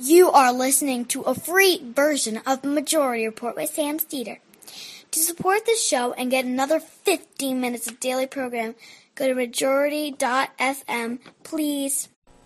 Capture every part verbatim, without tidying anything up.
You are listening to a free version of the Majority Report with Sam Steeder. To support this show and get another fifteen minutes of daily program, go to majority dot f m, please.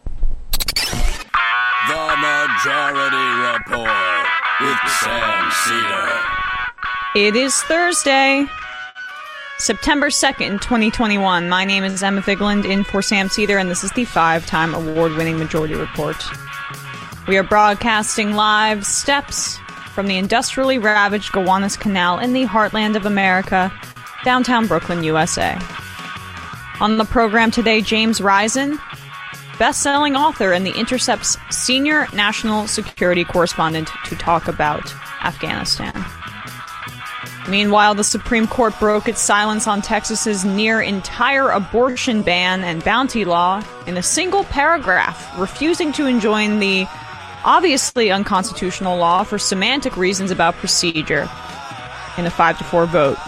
The Majority Report with Sam Steeder. It is Thursday, September second, twenty twenty-one. My name is Emma Figland, in for Sam Steeder, and this is the five-time award-winning Majority Report. We are broadcasting live steps from the industrially ravaged Gowanus Canal in the heartland of America, downtown Brooklyn, U S A. On the program today, James Risen, best-selling author and The Intercept's senior national security correspondent, to talk about Afghanistan. Meanwhile, the Supreme Court broke its silence on Texas's near-entire abortion ban and bounty law in a single paragraph, refusing to enjoin the obviously unconstitutional law for semantic reasons about procedure in a five to four vote.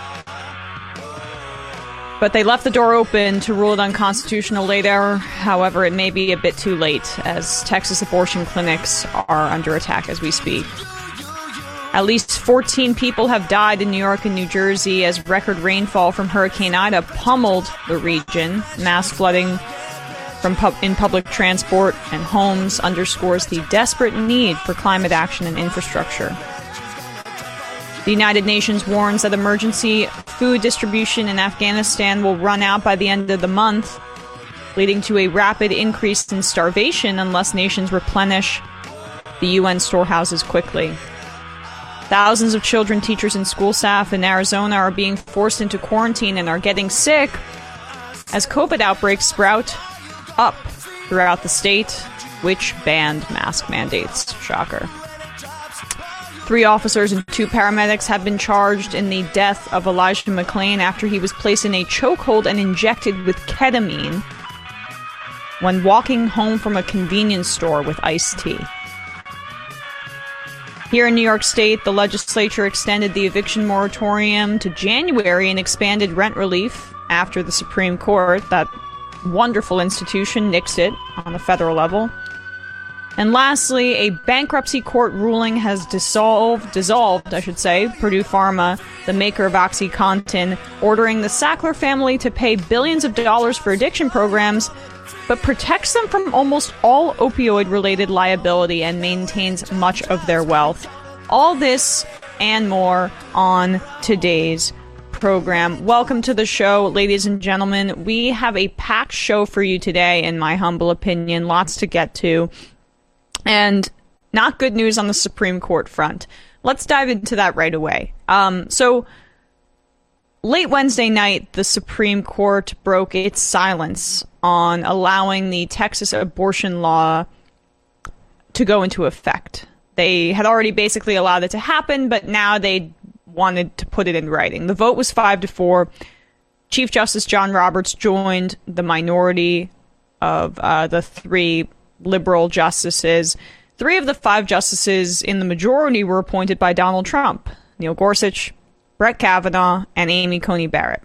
But they left the door open to rule it unconstitutional later. However, it may be a bit too late, as Texas abortion clinics are under attack as we speak. At least fourteen people have died in New York and New Jersey as record rainfall from Hurricane Ida pummeled the region. Mass flooding from pub- in public transport and homes underscores the desperate need for climate action and infrastructure. The United Nations warns that emergency food distribution in Afghanistan will run out by the end of the month, leading to a rapid increase in starvation unless nations replenish the U N storehouses quickly. Thousands of children, teachers, and school staff in Arizona are being forced into quarantine and are getting sick as COVID outbreaks sprout up throughout the state, which banned mask mandates. Shocker. Three officers and two paramedics have been charged in the death of Elijah McClain after he was placed in a chokehold and injected with ketamine when walking home from a convenience store with iced tea. Here in New York State, the legislature extended the eviction moratorium to January and expanded rent relief after the Supreme Court, that wonderful institution, nixed it on the federal level. And lastly, a bankruptcy court ruling has dissolved, dissolved, I should say, Purdue Pharma, the maker of OxyContin, ordering the Sackler family to pay billions of dollars for addiction programs, but protects them from almost all opioid-related liability and maintains much of their wealth. All this and more on today's program. Welcome to the show, ladies and gentlemen. We have a packed show for you today, in my humble opinion. Lots to get to. And not good news on the Supreme Court front. Let's dive into that right away. Um, so, late Wednesday night, the Supreme Court broke its silence on allowing the Texas abortion law to go into effect. They had already basically allowed it to happen, but now they wanted to put it in writing. The vote was five to four. Chief Justice John Roberts joined the minority of uh, the three liberal justices. Three of the five justices in the majority were appointed by Donald Trump: Neil Gorsuch, Brett Kavanaugh, and Amy Coney Barrett.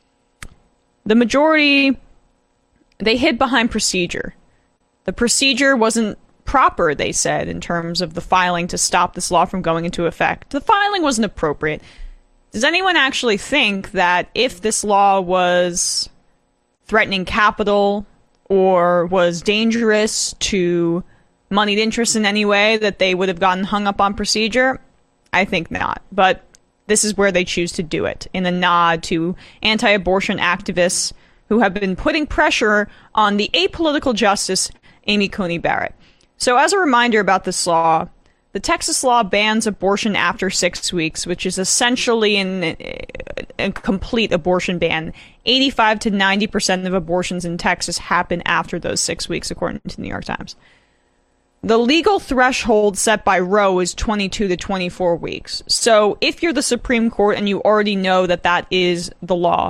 The majority, they hid behind procedure. The procedure wasn't proper, they said, in terms of the filing to stop this law from going into effect. The filing wasn't appropriate. Does anyone actually think that if this law was threatening capital or was dangerous to moneyed interests in any way, that they would have gotten hung up on procedure? I think not. But this is where they choose to do it, in a nod to anti-abortion activists who have been putting pressure on the apolitical justice Amy Coney Barrett. So as a reminder about this law, the Texas law bans abortion after six weeks, which is essentially an, a complete abortion ban. eighty-five to ninety percent of abortions in Texas happen after those six weeks, according to the New York Times. The legal threshold set by Roe is twenty-two to twenty-four weeks. So if you're the Supreme Court and you already know that that is the law,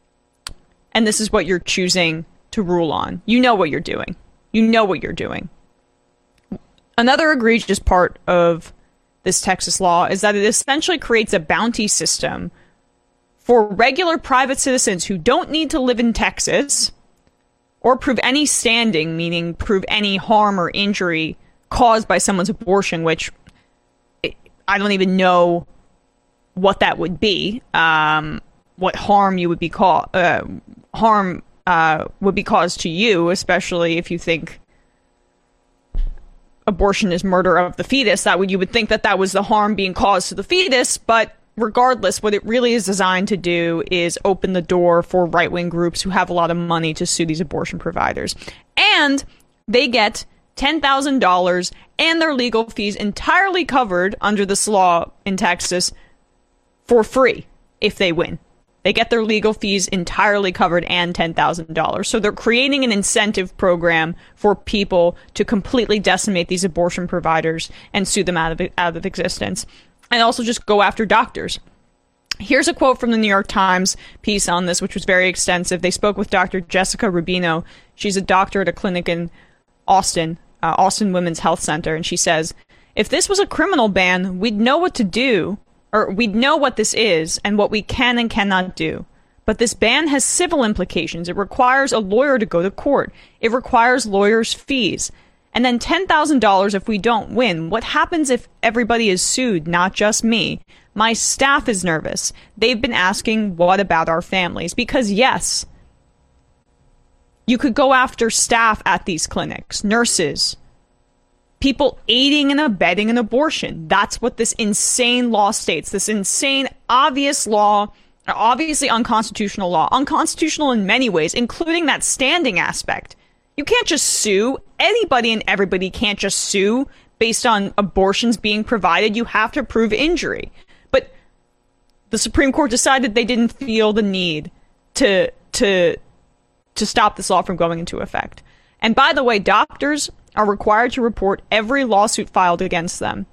and this is what you're choosing to rule on, you know what you're doing. You know what you're doing. Another egregious part of this Texas law is that it essentially creates a bounty system for regular private citizens who don't need to live in Texas or prove any standing, meaning prove any harm or injury caused by someone's abortion, which I don't even know what that would be, um, what harm you would be ca- uh, harm uh, would be caused to you, especially if you think abortion is murder of the fetus. That would you would think that that was the harm being caused to the fetus, but regardless, what it really is designed to do is open the door for right-wing groups who have a lot of money to sue these abortion providers. And they get ten thousand dollars and their legal fees entirely covered under this law in Texas for free if they win. They get their legal fees entirely covered and ten thousand dollars. So they're creating an incentive program for people to completely decimate these abortion providers and sue them out of out of existence. And also just go after doctors. Here's a quote from the New York Times piece on this, which was very extensive. They spoke with Doctor Jessica Rubino. She's a doctor at a clinic in Austin, uh, Austin Women's Health Center. And she says, if this was a criminal ban, we'd know what to do, or we'd know what this is and what we can and cannot do. But this ban has civil implications. It requires a lawyer to go to court. It requires lawyers' fees. And then ten thousand dollars if we don't win. What happens if everybody is sued, not just me? My staff is nervous. They've been asking, what about our families? Because yes, you could go after staff at these clinics, nurses, people aiding and abetting an abortion. That's what this insane law states. This insane, obvious law, obviously unconstitutional law, unconstitutional in many ways, including that standing aspect. You can't just sue. Anybody and everybody can't just sue based on abortions being provided. You have to prove injury. But the Supreme Court decided they didn't feel the need to to to stop this law from going into effect. And by the way, doctors are required to report every lawsuit filed against them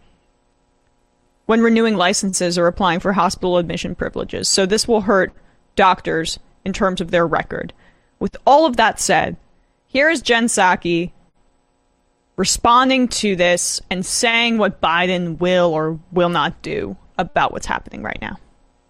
when renewing licenses or applying for hospital admission privileges. So this will hurt doctors in terms of their record. With all of that said, here is Jen Psaki responding to this and saying what Biden will or will not do about what's happening right now.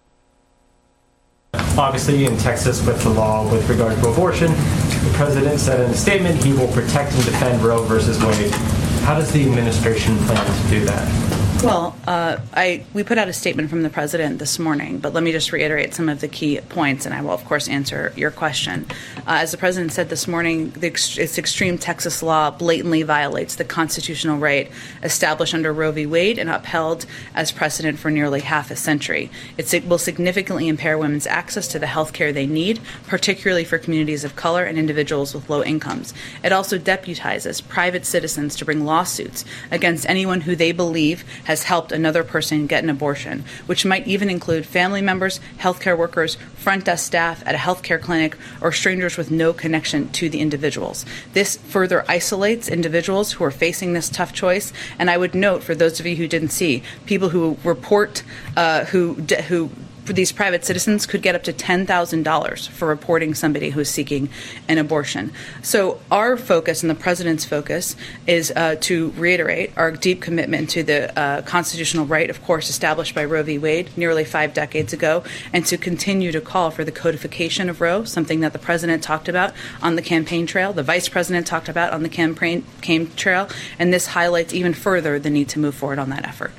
Obviously, in Texas, with the law with regard to abortion, the president said in a statement he will protect and defend Roe versus Wade. How does the administration plan to do that? Well, uh, I we put out a statement from the president this morning, but let me just reiterate some of the key points, and I will, of course, answer your question. Uh, as the president said this morning, the ex- its extreme Texas law blatantly violates the constitutional right established under Roe v. Wade and upheld as precedent for nearly half a century. It will significantly impair women's access to the health care they need, particularly for communities of color and individuals with low incomes. It also deputizes private citizens to bring lawsuits against anyone who they believe has helped another person get an abortion, which might even include family members, healthcare workers, front desk staff at a healthcare clinic, or strangers with no connection to the individuals. This further isolates individuals who are facing this tough choice. And I would note, for those of you who didn't see, people who report, uh, who who. these private citizens could get up to ten thousand dollars for reporting somebody who is seeking an abortion. So our focus and the president's focus is uh, to reiterate our deep commitment to the uh, constitutional right, of course, established by Roe v. Wade nearly five decades ago, and to continue to call for the codification of Roe, something that the president talked about on the campaign trail, the vice president talked about on the campaign, campaign trail, and this highlights even further the need to move forward on that effort.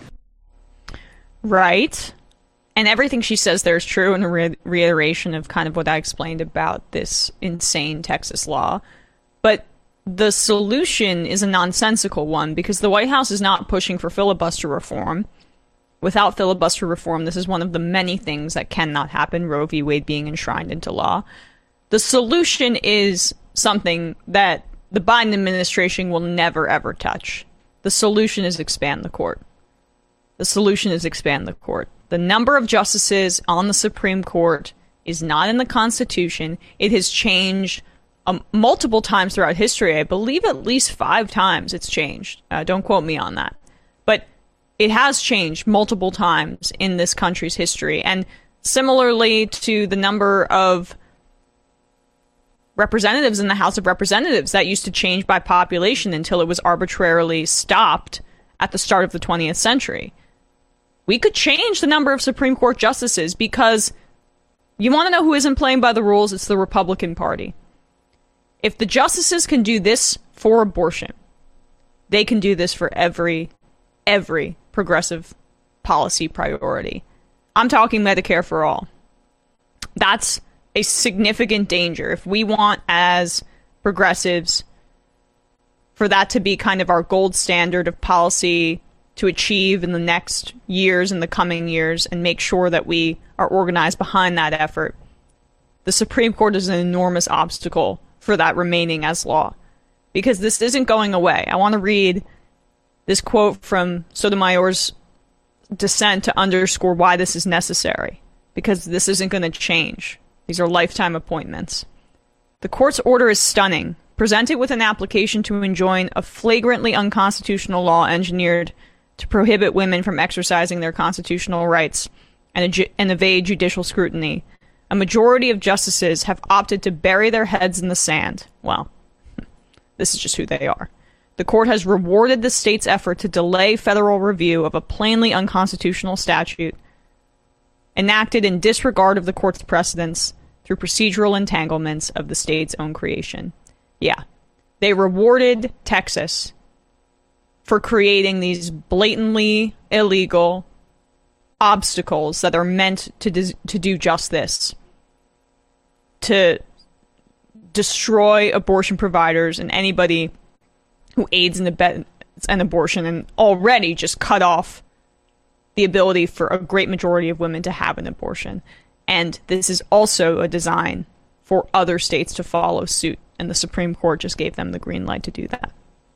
Right. And everything she says there is true, and a re- reiteration of kind of what I explained about this insane Texas law. But the solution is a nonsensical one, because the White House is not pushing for filibuster reform. Without filibuster reform, this is one of the many things that cannot happen, Roe v. Wade being enshrined into law. The solution is something that the Biden administration will never, ever touch. The solution is expand the court. The solution is expand the court. The number of justices on the Supreme Court is not in the Constitution. It has changed um, multiple times throughout history. I believe at least five times it's changed. Uh, don't quote me on that. But it has changed multiple times in this country's history. And similarly to the number of representatives in the House of Representatives, that used to change by population until it was arbitrarily stopped at the start of the twentieth century. We could change the number of Supreme Court justices, because you want to know who isn't playing by the rules? It's the Republican Party. If the justices can do this for abortion, they can do this for every, every progressive policy priority. I'm talking Medicare for all. That's a significant danger. If we want, as progressives, for that to be kind of our gold standard of policy to achieve in the next years and the coming years, and make sure that we are organized behind that effort, the Supreme Court is an enormous obstacle for that remaining as law, because this isn't going away. I want to read this quote from Sotomayor's dissent to underscore why this is necessary, because this isn't going to change. These are lifetime appointments. The court's order is stunning. Presented with an application to enjoin a flagrantly unconstitutional law engineered to prohibit women from exercising their constitutional rights and, aju- and evade judicial scrutiny, a majority of justices have opted to bury their heads in the sand. Well, this is just who they are. The court has rewarded the state's effort to delay federal review of a plainly unconstitutional statute enacted in disregard of the court's precedents through procedural entanglements of the state's own creation. Yeah, they rewarded Texas for creating these blatantly illegal obstacles that are meant to dis- to do just this, to destroy abortion providers and anybody who aids and abets an abortion, and already just cut off the ability for a great majority of women to have an abortion. And this is also a design for other states to follow suit, and the Supreme Court just gave them the green light to do that.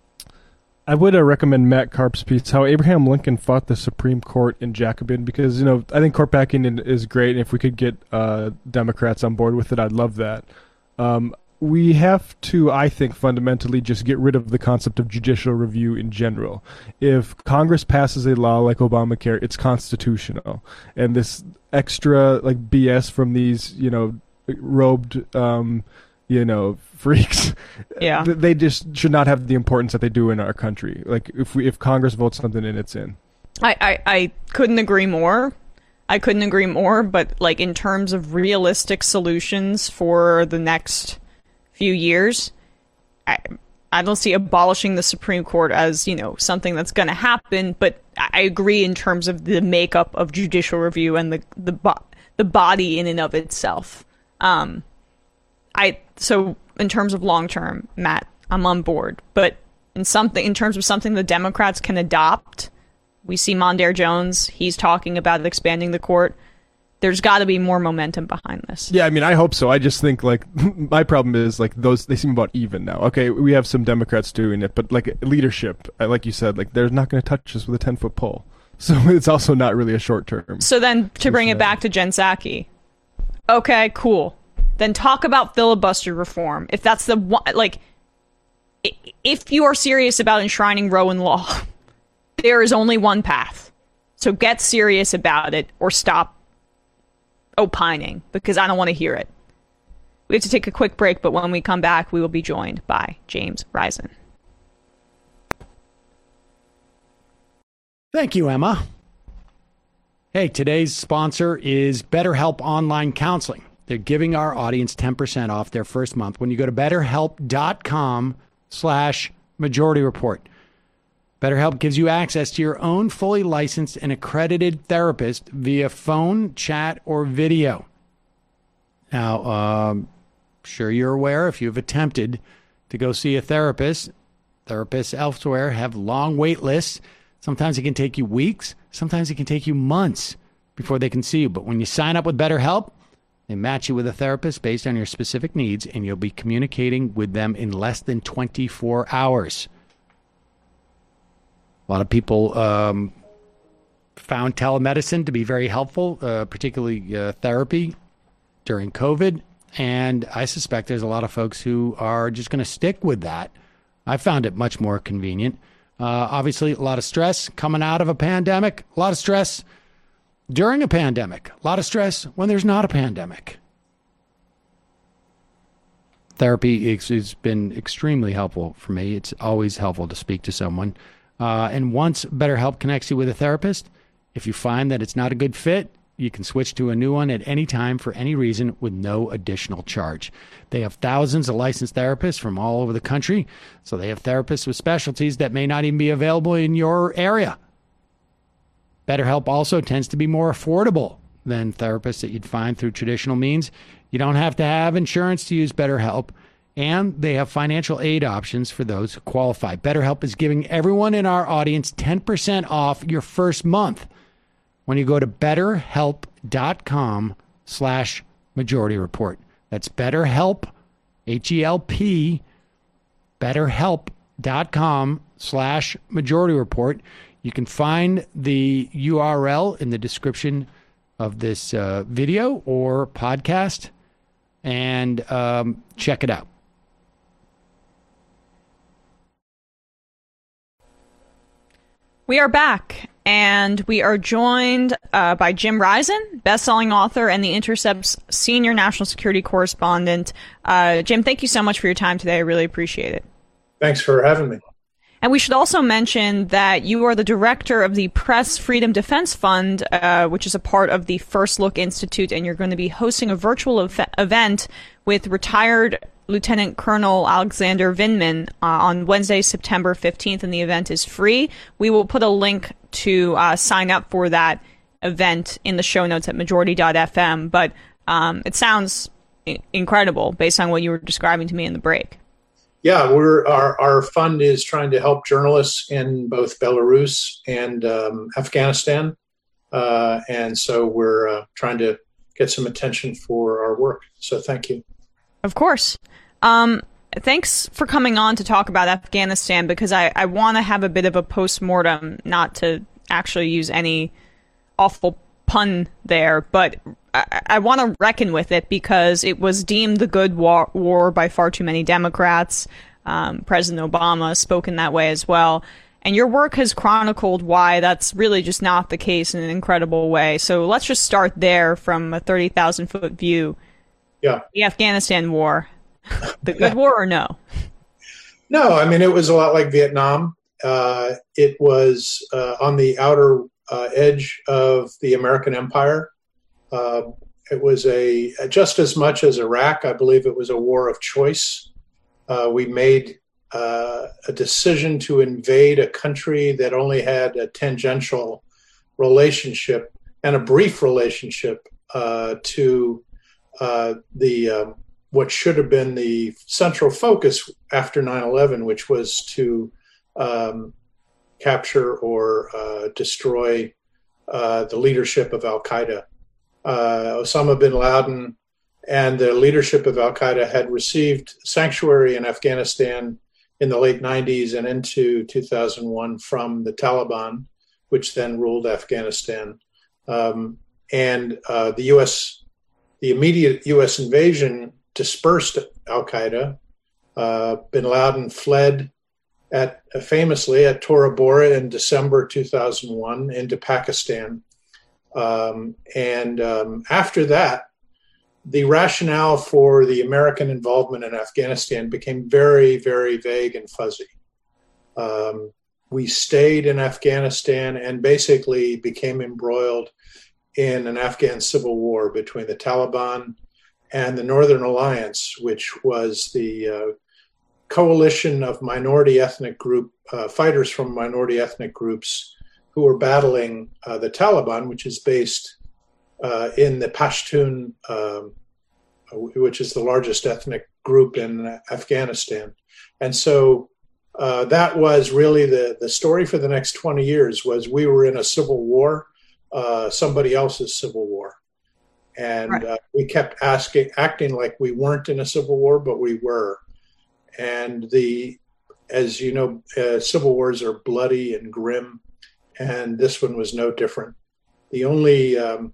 I would uh, recommend Matt Karp's piece, How Abraham Lincoln Fought the Supreme Court in Jacobin, because, you know, I think court packing is great, and if we could get uh, Democrats on board with it, I'd love that. Um, we have to, I think, fundamentally just get rid of the concept of judicial review in general. If Congress passes a law like Obamacare, it's constitutional. And this extra, like, B S from these, you know, robed, um, you know, freaks, yeah, they just should not have the importance that they do in our country. Like, if we, if Congress votes something in, it's in. I, I, I couldn't agree more. I couldn't agree more, but, like, in terms of realistic solutions for the next few years, I, I don't see abolishing the Supreme Court as, you know, something that's going to happen, but I agree in terms of the makeup of judicial review and the the, bo- the body in and of itself. Um, I so in terms of long term, Matt, I'm on board. But in something, in terms of something the Democrats can adopt, we see Mondaire Jones. He's talking about expanding the court. There's got to be more momentum behind this. Yeah, I mean, I hope so. I just think, like, my problem is, like, those, they seem about even now. Okay, we have some Democrats doing it, but, like, leadership, like you said, like, they're not going to touch us with a ten-foot pole. So it's also not really a short term. So then, to bring it back to Jen Psaki, okay, cool. Then talk about filibuster reform. If that's the one, like, if you are serious about enshrining Roe in law, there is only one path. So get serious about it, or stop opining, because I don't want to hear it. We have to take a quick break, but when we come back, we will be joined by James Risen. Thank you, Emma. Hey, today's sponsor is BetterHelp Online Counseling. They're giving our audience ten percent off their first month when you go to betterhelp.com slash majority report. BetterHelp gives you access to your own fully licensed and accredited therapist via phone, chat, or video. Now, um, sure you're aware, if you've attempted to go see a therapist, therapists elsewhere have long wait lists. Sometimes it can take you weeks. Sometimes it can take you months before they can see you. But when you sign up with BetterHelp, they match you with a therapist based on your specific needs, and you'll be communicating with them in less than twenty-four hours. A lot of people um, found telemedicine to be very helpful, uh, particularly uh, therapy during COVID. And I suspect there's a lot of folks who are just going to stick with that. I found it much more convenient. Uh, obviously, a lot of stress coming out of a pandemic, a lot of stress during a pandemic, a lot of stress when there's not a pandemic. Therapy has been extremely helpful for me. It's always helpful to speak to someone. Uh, and once BetterHelp connects you with a therapist, if you find that it's not a good fit, You can switch to a new one at any time for any reason with no additional charge. They have thousands of licensed therapists from all over the country, so they have therapists with specialties that may not even be available in your area. BetterHelp also tends to be more affordable than therapists that you'd find through traditional means. You don't have to have insurance to use BetterHelp, and they have financial aid options for those who qualify. BetterHelp is giving everyone in our audience ten percent off your first month when you go to betterhelp.com slash majority report. That's BetterHelp, H E L P, betterhelp.com slash majority report. You can find the U R L in the description of this uh, video or podcast, and um, check it out. We are back, and we are joined uh, by Jim Risen, best-selling author and The Intercept's senior national security correspondent. Uh, Jim, thank you so much for your time today. I really appreciate it. Thanks for having me. And we should also mention that you are the director of the Press Freedom Defense Fund, uh, which is a part of the First Look Institute, and you're going to be hosting a virtual ev- event with retired Lieutenant Colonel Alexander Vindman uh, on Wednesday, September fifteenth, and the event is free. We will put a link to uh, sign up for that event in the show notes at majority dot f m, but um, it sounds I- incredible based on what you were describing to me in the break. Yeah, we're our, our fund is trying to help journalists in both Belarus and um, Afghanistan, uh, and so we're uh, trying to get some attention for our work. So thank you. Of course. Um, thanks for coming on to talk about Afghanistan, because I, I want to have a bit of a post-mortem, not to actually use any awful pun there, but I, I want to reckon with it because it was deemed the good war, war by far too many Democrats. Um, President Obama spoke in that way as well. And your work has chronicled why that's really just not the case in an incredible way. So let's just start there from a thirty thousand foot view. Yeah. The Afghanistan war. The good war or no? No, I mean, it was a lot like Vietnam. Uh, it was uh, on the outer uh, edge of the American empire. Uh, it was a, just as much as Iraq, I believe it was a war of choice. Uh, we made uh, a decision to invade a country that only had a tangential relationship and a brief relationship uh, to Uh, the uh, what should have been the central focus after nine eleven, which was to um, capture or uh, destroy uh, the leadership of Al-Qaeda. Uh, Osama bin Laden and the leadership of Al-Qaeda had received sanctuary in Afghanistan in the late nineties and into two thousand one from the Taliban, which then ruled Afghanistan. Um, and uh, the U S The immediate U S invasion dispersed Al-Qaeda. Uh, bin Laden fled at uh, famously at Tora Bora in December two thousand one into Pakistan. Um, and um, after that, the rationale for the American involvement in Afghanistan became very, very vague and fuzzy. Um, we stayed in Afghanistan and basically became embroiled in an Afghan civil war between the Taliban and the Northern Alliance, which was the uh, coalition of minority ethnic group uh, fighters from minority ethnic groups who were battling uh, the Taliban, which is based uh, in the Pashtun, um, which is the largest ethnic group in Afghanistan. And so uh, that was really the, the story for the next twenty years was we were in a civil war. Uh, somebody else's civil war. And right. uh, we kept asking, acting like we weren't in a civil war, but we were. And the, as you know, uh, civil wars are bloody and grim, and this one was no different. The only, um,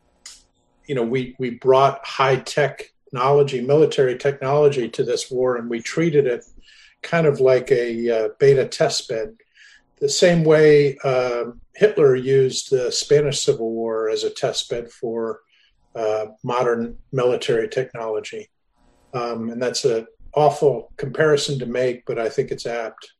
you know, we, we brought high technology, military technology to this war, and we treated it kind of like a uh, beta test bed. The same way uh, Hitler used the Spanish Civil War as a test bed for uh, modern military technology. Um, and that's an awful comparison to make, but I think it's apt.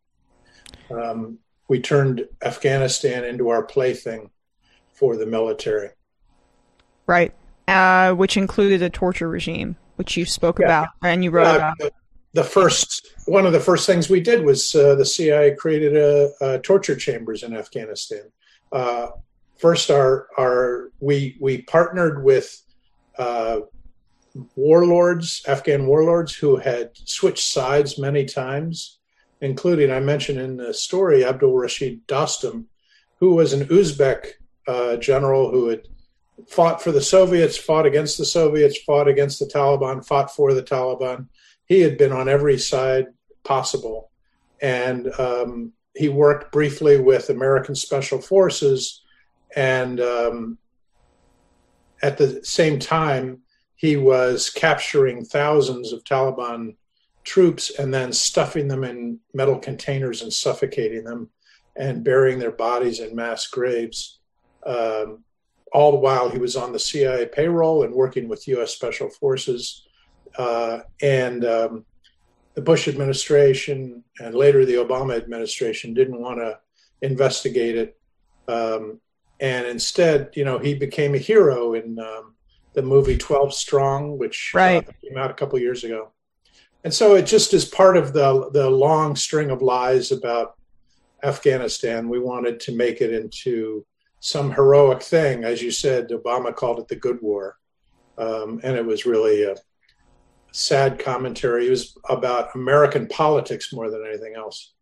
Um, we turned Afghanistan into our plaything for the military. Right. Uh, which included a torture regime, which you spoke Yeah. about and you wrote Uh, about. the, the first, one of the first things we did was uh, the C I A created a, a torture chambers in Afghanistan. Uh, first, our our we we partnered with uh, warlords, Afghan warlords who had switched sides many times, including, I mentioned in the story, Abdul Rashid Dostum, who was an Uzbek uh, general who had fought for the Soviets, fought against the Soviets, fought against the Taliban, fought for the Taliban. He had been on every side possible. And um, he worked briefly with American Special Forces. And um, at the same time, he was capturing thousands of Taliban troops and then stuffing them in metal containers and suffocating them and burying their bodies in mass graves. Um, all the while he was on the C I A payroll and working with U S Special Forces. Uh, and um, the Bush administration and later the Obama administration didn't want to investigate it. Um, and instead, you know, he became a hero in um, the movie twelve Strong, which Right. uh, came out a couple of years ago. And so it just is part of the the long string of lies about Afghanistan. We wanted to make it into some heroic thing. As you said, Obama called it the good war. Um, and it was really a sad commentary. It was about American politics more than anything else.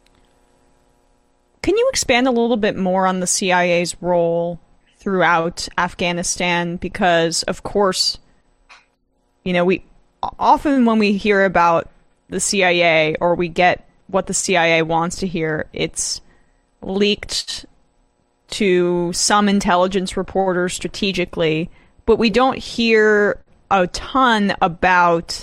Can you expand a little bit more on the C I A's role throughout Afghanistan? Because, of course, you know, we often when we hear about the C I A or we get what the C I A wants to hear, it's leaked to some intelligence reporters strategically, but we don't hear a ton about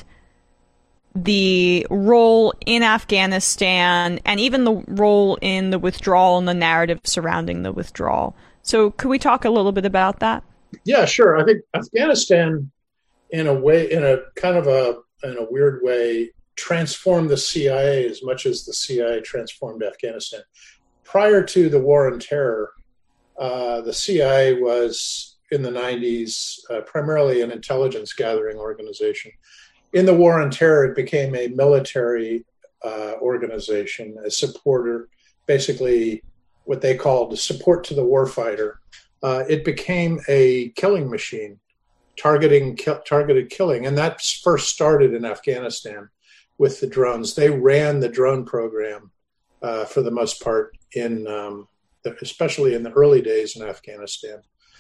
the role in Afghanistan and even the role in the withdrawal and the narrative surrounding the withdrawal. So could we talk a little bit about that? Yeah, sure. I think Afghanistan, in a way, in a kind of a in a weird way, transformed the C I A as much as the C I A transformed Afghanistan. Prior to the War on Terror, uh, the C I A was in the nineties uh, primarily an intelligence gathering organization. In the War on Terror, it became a military uh, organization, a supporter, basically what they called support to the warfighter. Uh, it became a killing machine, targeting ki- targeted killing, and that first started in Afghanistan with the drones. They ran the drone program uh, for the most part, in um, the, especially in the early days in Afghanistan.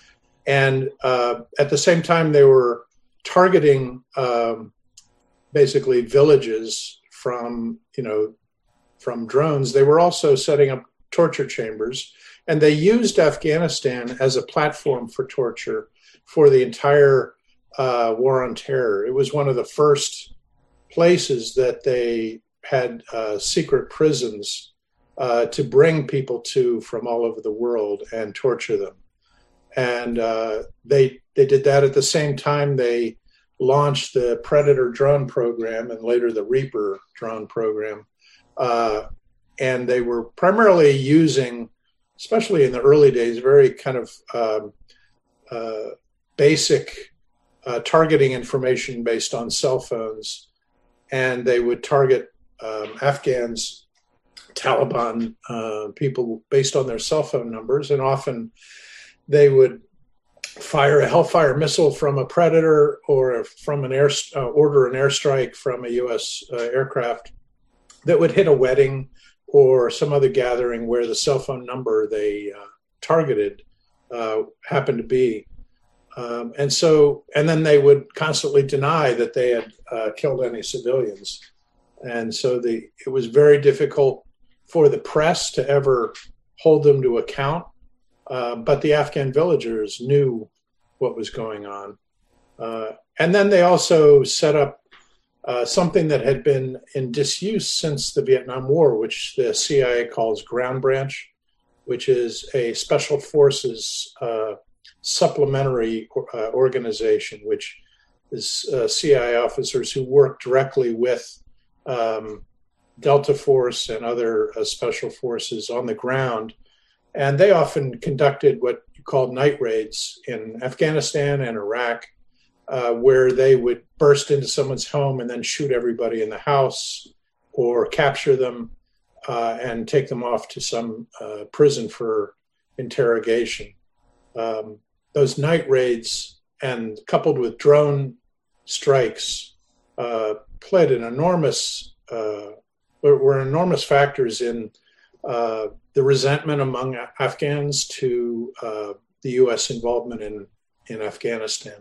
And uh, at the same time, they were targeting um, basically villages from, you know, from drones. They were also setting up torture chambers, and they used Afghanistan as a platform for torture for the entire uh, War on Terror. It was one of the first places that they had uh, secret prisons uh, to bring people to from all over the world and torture them. And uh, they they did that at the same time they launched the Predator drone program and later the Reaper drone program. Uh, and they were primarily using, especially in the early days, very kind of um, uh, basic uh, targeting information based on cell phones. And they would target um, Afghans, Taliban uh, people based on their cell phone numbers. And often they would fire a Hellfire missile from a Predator or from an air uh, order an airstrike from a U S uh, aircraft that would hit a wedding or some other gathering where the cell phone number they uh, targeted uh, happened to be. Um, and so, and then they would constantly deny that they had uh, killed any civilians. And so the it was very difficult for the press to ever hold them to account. Uh, but the Afghan villagers knew what was going on. Uh, and then they also set up uh, something that had been in disuse since the Vietnam War, which the C I A calls Ground Branch, which is a special forces uh, supplementary uh, organization, which is uh, C I A officers who work directly with um, Delta Force and other uh, special forces on the ground. And they often conducted what you call night raids in Afghanistan and Iraq, uh, where they would burst into someone's home and then shoot everybody in the house or capture them uh, and take them off to some uh, prison for interrogation. Um, those night raids, and coupled with drone strikes, uh, played an enormous, uh, were, were enormous factors in uh, the resentment among Afghans to uh, the U S involvement in, in Afghanistan.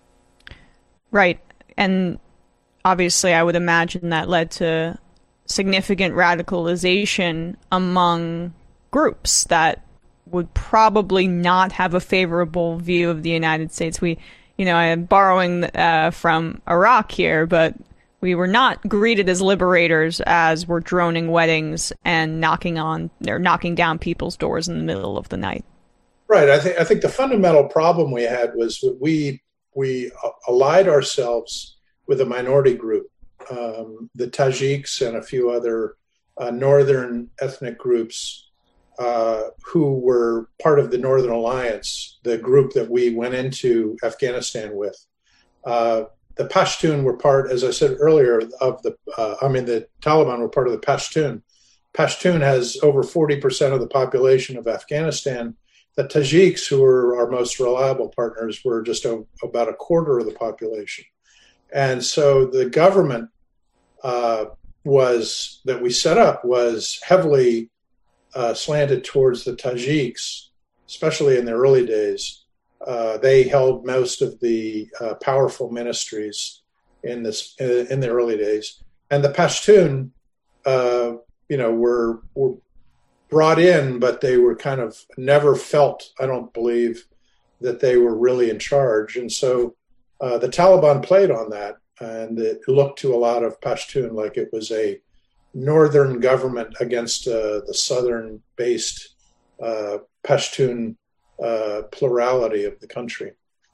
Right. And obviously, I would imagine that led to significant radicalization among groups that would probably not have a favorable view of the United States. We, you know, I am borrowing uh, from Iraq here, but we were not greeted as liberators as we're droning weddings and knocking on or knocking down people's doors in the middle of the night. Right. I think I think the fundamental problem we had was we we allied ourselves with a minority group, um, the Tajiks and a few other uh, northern ethnic groups uh, who were part of the Northern Alliance, the group that we went into Afghanistan with. Uh, the Pashtun were part, as I said earlier, of the, uh, I mean, the Taliban were part of the Pashtun. Pashtun has over forty percent of the population of Afghanistan. The Tajiks, who are our most reliable partners, were just a, about a quarter of the population. And so the government uh, was that we set up was heavily uh, slanted towards the Tajiks, especially in the early days. Uh, they held most of the uh, powerful ministries in this in the early days, and the Pashtun, uh, you know, were were brought in, but they were kind of never felt. I don't believe that they were really in charge, and so uh, the Taliban played on that, and it looked to a lot of Pashtun like it was a northern government against uh, the southern-based uh, Pashtun uh, plurality of the country.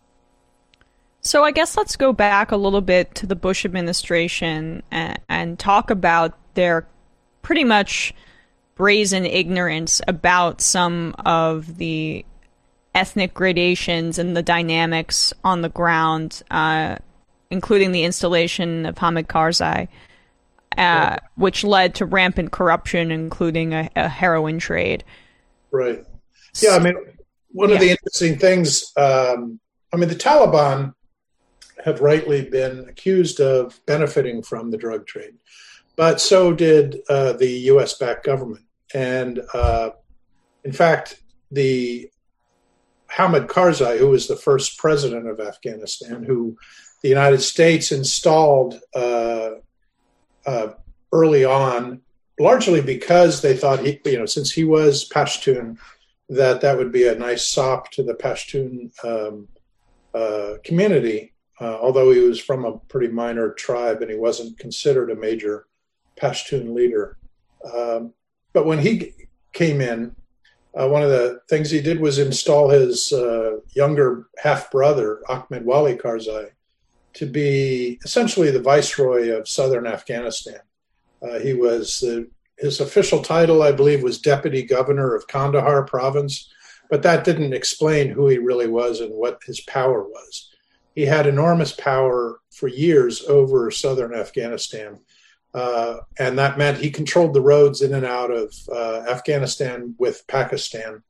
So I guess let's go back a little bit to the Bush administration and, and talk about their pretty much brazen ignorance about some of the ethnic gradations and the dynamics on the ground, uh, including the installation of Hamid Karzai, uh, right. which led to rampant corruption, including a, a heroin trade. Right. Yeah, I mean, one yeah. of the interesting things, um, I mean, the Taliban have rightly been accused of benefiting from the drug trade, but so did uh, the U S-backed government. And uh, in fact, the Hamid Karzai, who was the first president of Afghanistan, who the United States installed uh, uh, early on, largely because they thought he, you know, since he was Pashtun, that that would be a nice sop to the Pashtun um, uh, community, uh, although he was from a pretty minor tribe and he wasn't considered a major Pashtun leader. Um, but when he came in, uh, one of the things he did was install his uh, younger half-brother, Ahmed Wali Karzai, to be essentially the viceroy of southern Afghanistan. Uh, he was the His official title, I believe, was Deputy Governor of Kandahar Province, but that didn't explain who he really was and what his power was. He had enormous power for years over southern Afghanistan, uh, and that meant he controlled the roads in and out of uh, Afghanistan with Pakistan.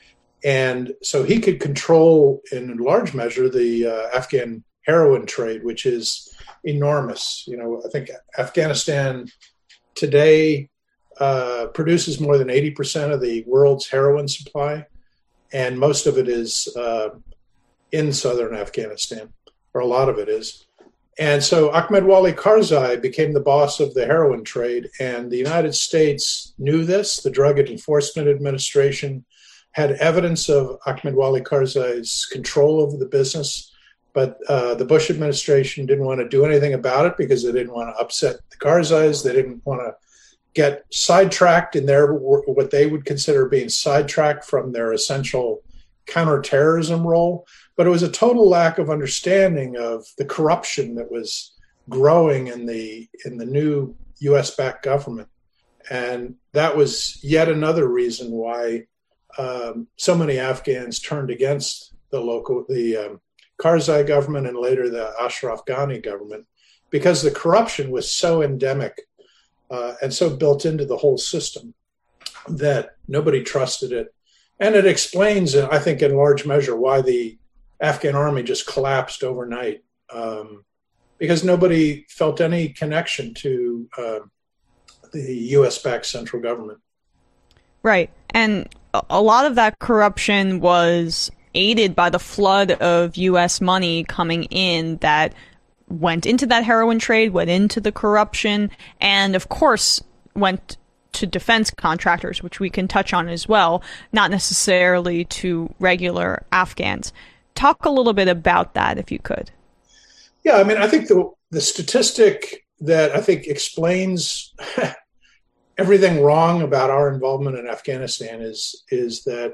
And so he could control, in large measure, the uh, Afghan heroin trade, which is enormous. You know, I think Afghanistan today Uh, produces more than eighty percent of the world's heroin supply, and most of it is uh, in southern Afghanistan, or a lot of it is. And so Ahmed Wali Karzai became the boss of the heroin trade, and the United States knew this. The Drug Enforcement Administration had evidence of Ahmed Wali Karzai's control over the business, but uh, the Bush administration didn't want to do anything about it because they didn't want to upset the Karzais. They didn't want to get sidetracked in their what they would consider being sidetracked from their essential counterterrorism role. But it was a total lack of understanding of the corruption that was growing in the in the new U S-backed government. And that was yet another reason why um, so many Afghans turned against the local, the um, Karzai government and later the Ashraf Ghani government, because the corruption was so endemic uh, and so built into the whole system that nobody trusted it. And it explains, I think, in large measure, why the Afghan army just collapsed overnight, um, because nobody felt any connection to uh, the U S-backed central government. Right. And a lot of that corruption was aided by the flood of U S money coming in that went into that heroin trade, went into the corruption, and of course went to defense contractors, which we can touch on as well, not necessarily to regular Afghans. Talk a little bit about that, if you could. Yeah, I mean, I think the the statistic that I think explains everything wrong about our involvement in Afghanistan is is that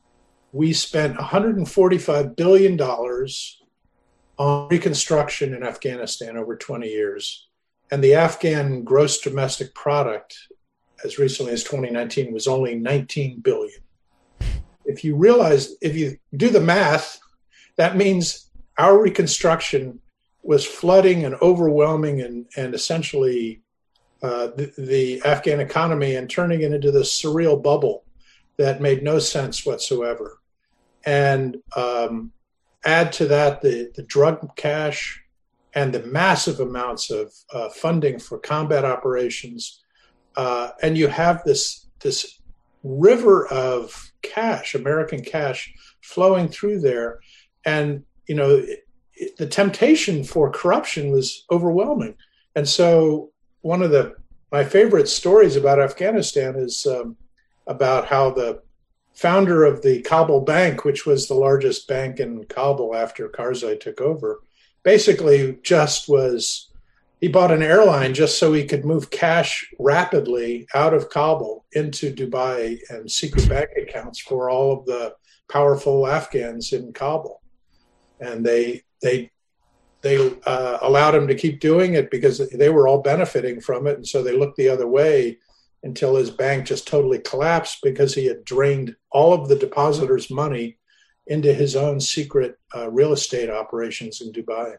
we spent one hundred forty-five billion dollars on reconstruction in Afghanistan over twenty years. And the Afghan gross domestic product, as recently as twenty nineteen, was only nineteen billion dollars. If you realize, if you do the math, that means our reconstruction was flooding and overwhelming and, and essentially uh, the, the Afghan economy and turning it into this surreal bubble that made no sense whatsoever. And um, add to that the, the drug cash and the massive amounts of uh, funding for combat operations. Uh, and you have this, this river of cash, American cash, flowing through there. And, you know, it, it, the temptation for corruption was overwhelming. And so one of the my favorite stories about Afghanistan is um, about how the founder of the Kabul Bank, which was the largest bank in Kabul after Karzai took over, basically just was, he bought an airline just so he could move cash rapidly out of Kabul into Dubai and secret bank accounts for all of the powerful Afghans in Kabul. And they they they uh, allowed him to keep doing it because they were all benefiting from it. And so they looked the other way until his bank just totally collapsed because he had drained all of the depositors' money into his own secret uh, real estate operations in Dubai.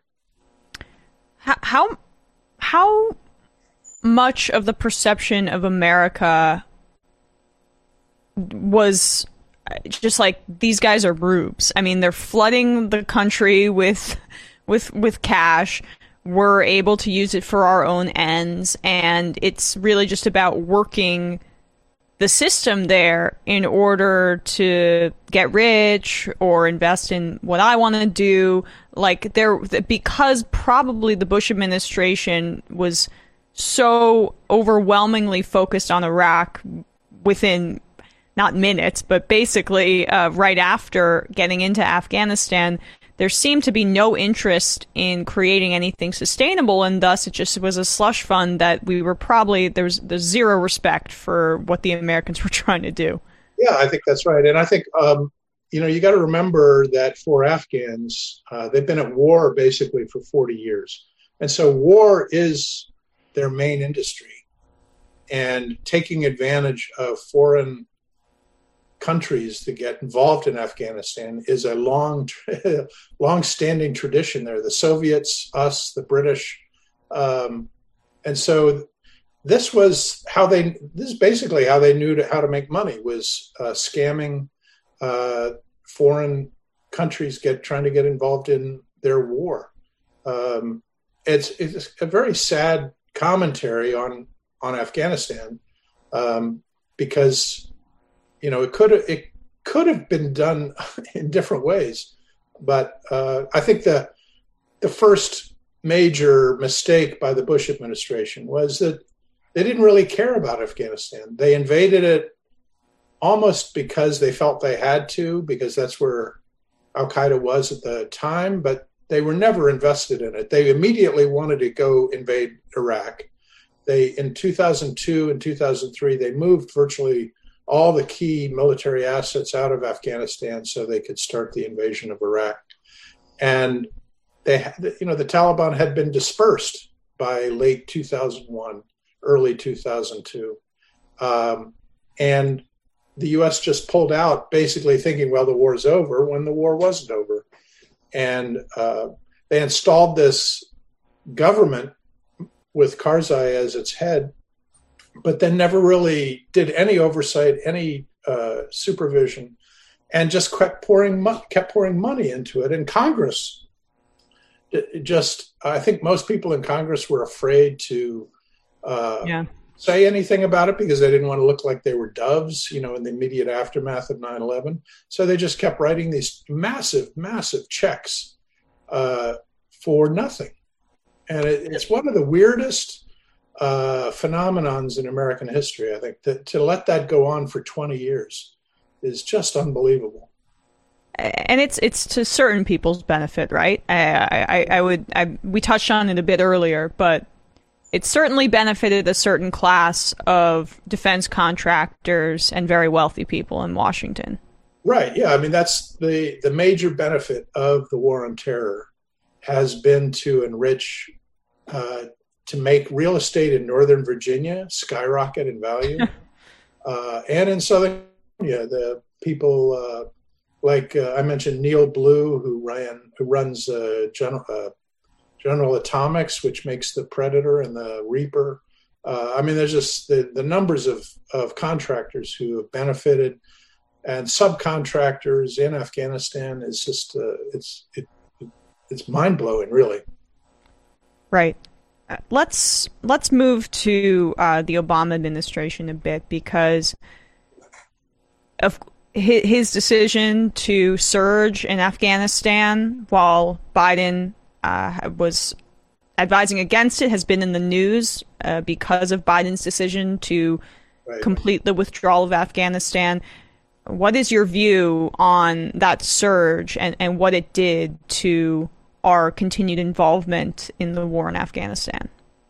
How, how how much of the perception of America was just like, these guys are rubes? I mean, they're flooding the country with with with cash. We're able to use it for our own ends, and it's really just about working the system there in order to get rich or invest in what I want to do. Like, there, because probably the Bush administration was so overwhelmingly focused on Iraq within not minutes, but basically uh, right after getting into Afghanistan, there seemed to be no interest in creating anything sustainable, and thus it just was a slush fund that we were probably, there was there's zero respect for what the Americans were trying to do. Yeah, I think that's right. And I think, um, you know, you got to remember that for Afghans, uh, they've been at war basically for forty years. And so war is their main industry. And taking advantage of foreign countries to get involved in Afghanistan is a long, long-standing tradition there. The Soviets, us, the British, um, and so this was how they. This is basically how they knew to, how to make money, was uh, scamming uh, foreign countries, get trying to get involved in their war. Um, it's it's a very sad commentary on on Afghanistan um, because. You know, it could have it could have been done in different ways, but uh, I think the the first major mistake by the Bush administration was that they didn't really care about Afghanistan. They invaded it almost because they felt they had to, because that's where Al Qaeda was at the time, but they were never invested in it. They immediately wanted to go invade Iraq. They in two thousand two and two thousand three they moved virtually all the key military assets out of Afghanistan so they could start the invasion of Iraq. And they, you know, the Taliban had been dispersed by late two thousand one, early two thousand two. Um, and the U S just pulled out, basically thinking, well, the war's over, when the war wasn't over. And uh, they installed this government with Karzai as its head, but then never really did any oversight, any uh, supervision, and just kept pouring, mo- kept pouring money into it. And Congress, it just, I think most people in Congress were afraid to uh, yeah. say anything about it because they didn't want to look like they were doves, you know, in the immediate aftermath of nine eleven. So they just kept writing these massive, massive checks uh, for nothing. And it, it's one of the weirdest uh, phenomenons in American history, I think, that to let that go on for twenty years is just unbelievable. And it's it's to certain people's benefit, right? I, I, I would I, we touched on it a bit earlier, but it certainly benefited a certain class of defense contractors and very wealthy people in Washington. Right. Yeah. I mean, that's the, the major benefit of the war on terror has been to enrich, uh, to make real estate in Northern Virginia skyrocket in value. uh, and in Southern California, the people uh, like uh, I mentioned Neil Blue, who ran who runs uh, General, uh, General Atomics, which makes the Predator and the Reaper. Uh, I mean, there's just the, the numbers of, of contractors who have benefited, and subcontractors in Afghanistan is just uh, it's it, it's mind blowing, really. Right. Uh, let's let's move to uh, the Obama administration a bit, because of his, his decision to surge in Afghanistan while Biden uh, was advising against it has been in the news uh, because of Biden's decision to right. complete the withdrawal of Afghanistan. What is your view on that surge and, and what it did to our continued involvement in the war in Afghanistan?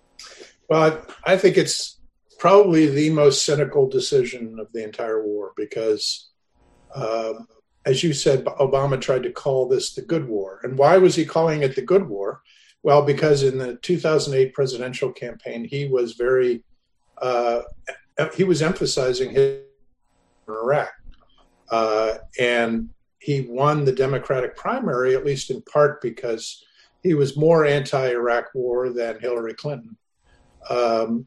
Well, I, I think it's probably the most cynical decision of the entire war because, uh, as you said, Obama tried to call this the good war. And why was he calling it the good war? Well, because in the two thousand eight presidential campaign, he was very, uh, he was emphasizing his in Iraq. Uh, and he won the Democratic primary, at least in part because he was more anti-Iraq war than Hillary Clinton. Um,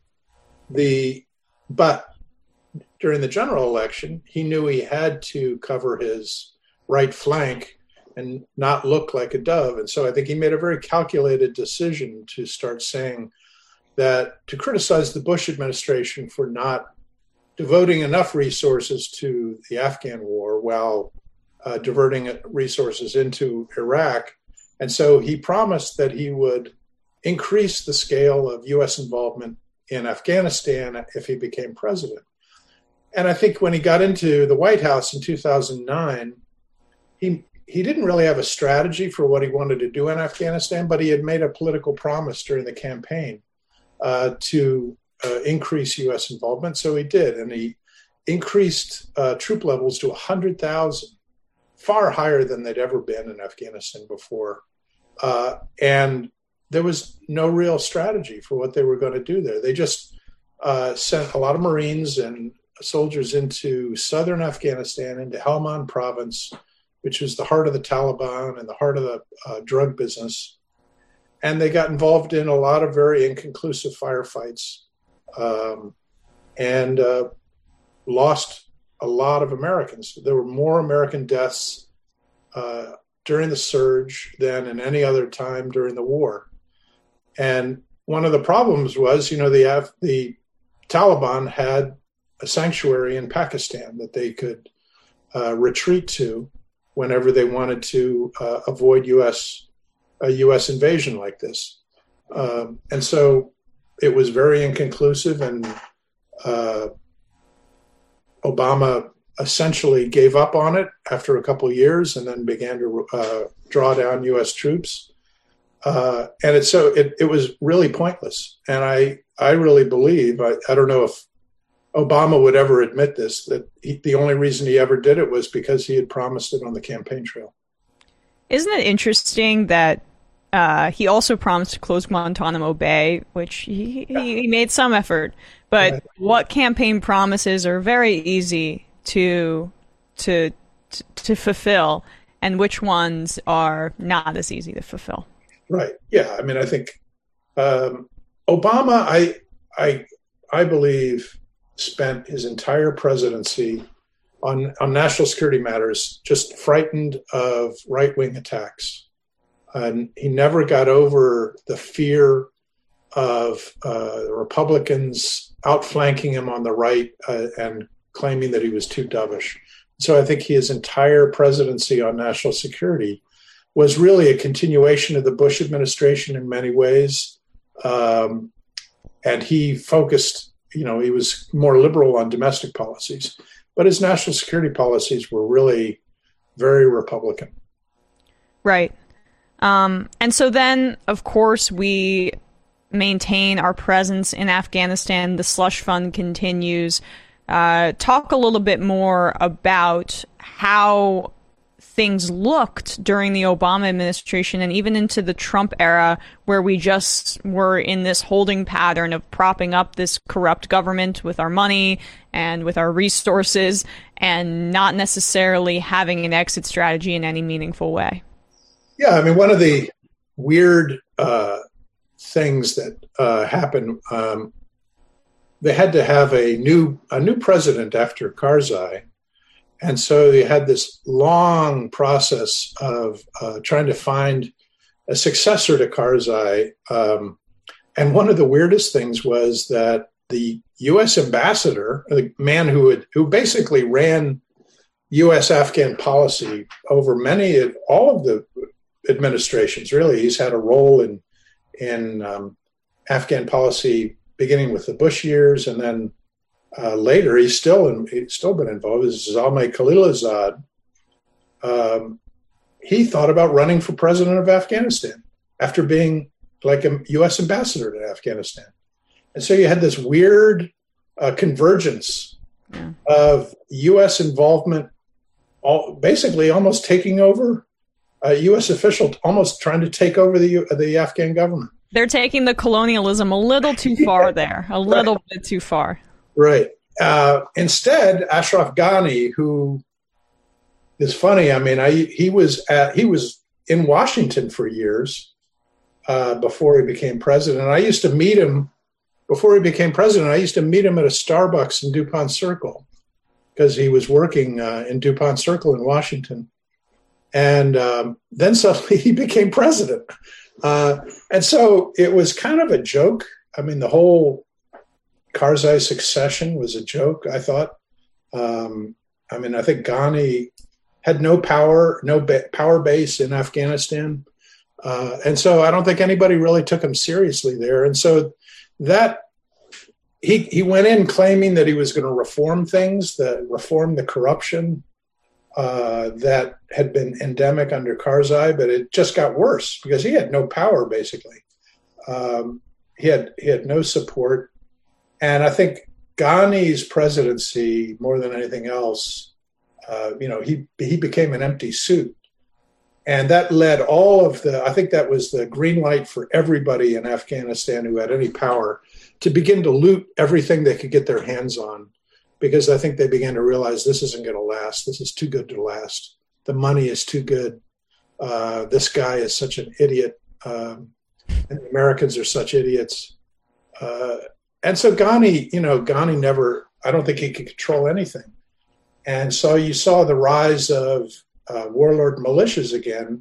the but during the general election, he knew he had to cover his right flank and not look like a dove. And so I think he made a very calculated decision to start saying that to criticize the Bush administration for not devoting enough resources to the Afghan war while uh, diverting resources into Iraq. And so he promised that he would increase the scale of U S involvement in Afghanistan if he became president. And I think when he got into the White House in two thousand nine, he he didn't really have a strategy for what he wanted to do in Afghanistan, but he had made a political promise during the campaign uh, to Uh, increase U S involvement. So he did. And he increased uh, troop levels to one hundred thousand, far higher than they'd ever been in Afghanistan before. Uh, and there was no real strategy for what they were going to do there. They just uh, sent a lot of Marines and soldiers into southern Afghanistan, into Helmand province, which was the heart of the Taliban and the heart of the uh, drug business. And they got involved in a lot of very inconclusive firefights. Um, and uh, lost a lot of Americans. There were more American deaths uh, during the surge than in any other time during the war. And one of the problems was, you know, the Af- the Taliban had a sanctuary in Pakistan that they could uh, retreat to whenever they wanted to uh, avoid U S a U S invasion like this. Um, and so it was very inconclusive, and uh, Obama essentially gave up on it after a couple of years, and then began to uh, draw down U S troops. Uh, and it so it, it was really pointless. And I I really believe I, I don't know if Obama would ever admit this, that he, the only reason he ever did it was because he had promised it on the campaign trail. Isn't it interesting that Uh, he also promised to close Guantanamo Bay, which he, he, he made some effort. But right. What campaign promises are very easy to to to fulfill, and which ones are not as easy to fulfill? Right. Yeah. I mean, I think um, Obama, I I I believe, spent his entire presidency on on national security matters just frightened of right-wing attacks, and he never got over the fear of uh, Republicans outflanking him on the right uh, and claiming that he was too dovish. So I think his entire presidency on national security was really a continuation of the Bush administration in many ways. Um, and he focused, you know, he was more liberal on domestic policies, but his national security policies were really very Republican. Right. Um, and so then, of course, we maintain our presence in Afghanistan. The slush fund continues. Uh, talk a little bit more about how things looked during the Obama administration and even into the Trump era, where we just were in this holding pattern of propping up this corrupt government with our money and with our resources and not necessarily having an exit strategy in any meaningful way. Yeah, I mean, one of the weird uh, things that uh, happened, um, they had to have a new a new president after Karzai. And so they had this long process of uh, trying to find a successor to Karzai. Um, and one of the weirdest things was that the U S ambassador, the man who had, who basically ran U S Afghan policy over many of all of the administrations, really, he's had a role in in um, Afghan policy beginning with the Bush years, and then Uh, later, he's still in, he's still been involved. This is Zalmay Khalilzad. Um, he thought about running for president of Afghanistan after being like a U S ambassador to Afghanistan. And so you had this weird uh, convergence yeah. of U S involvement, all, basically almost taking over a U S official, almost trying to take over the the Afghan government. They're taking the colonialism a little too far yeah. there, a little right. bit too far. Right. Uh, instead, Ashraf Ghani, who is funny, I mean, I, he was at, he was in Washington for years uh, before he became president. I used to meet him before he became president. I used to meet him at a Starbucks in DuPont Circle because he was working uh, in DuPont Circle in Washington. And um, then suddenly he became president. Uh, and so it was kind of a joke. I mean, the whole Karzai succession was a joke, I thought. Um, I mean, I think Ghani had no power, no ba- power base in Afghanistan. Uh, and so I don't think anybody really took him seriously there. And so that he he went in claiming that he was going to reform things, that reform the corruption uh, that had been endemic under Karzai, but it just got worse because he had no power, basically. Um, he had he had no support. And I think Ghani's presidency, more than anything else, uh, you know, he he became an empty suit. And that led all of the, I think that was the green light for everybody in Afghanistan who had any power to begin to loot everything they could get their hands on. Because I think they began to realize this isn't going to last. This is too good to last. The money is too good. Uh, this guy is such an idiot. Um, and the Americans are such idiots. Uh, And so Ghani, you know, Ghani never, I don't think he could control anything. And so you saw the rise of uh, warlord militias again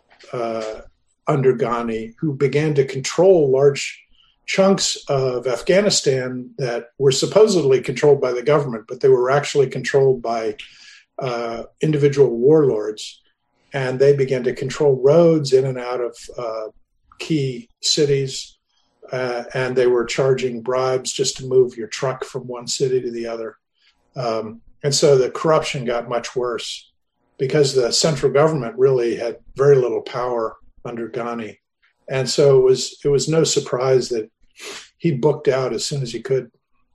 uh, under Ghani, who began to control large chunks of Afghanistan that were supposedly controlled by the government, but they were actually controlled by uh, individual warlords. And they began to control roads in and out of uh, key cities. Uh, and they were charging bribes just to move your truck from one city to the other. Um, and so the corruption got much worse because the central government really had very little power under Ghani. And so it was it was no surprise that he booked out as soon as he could.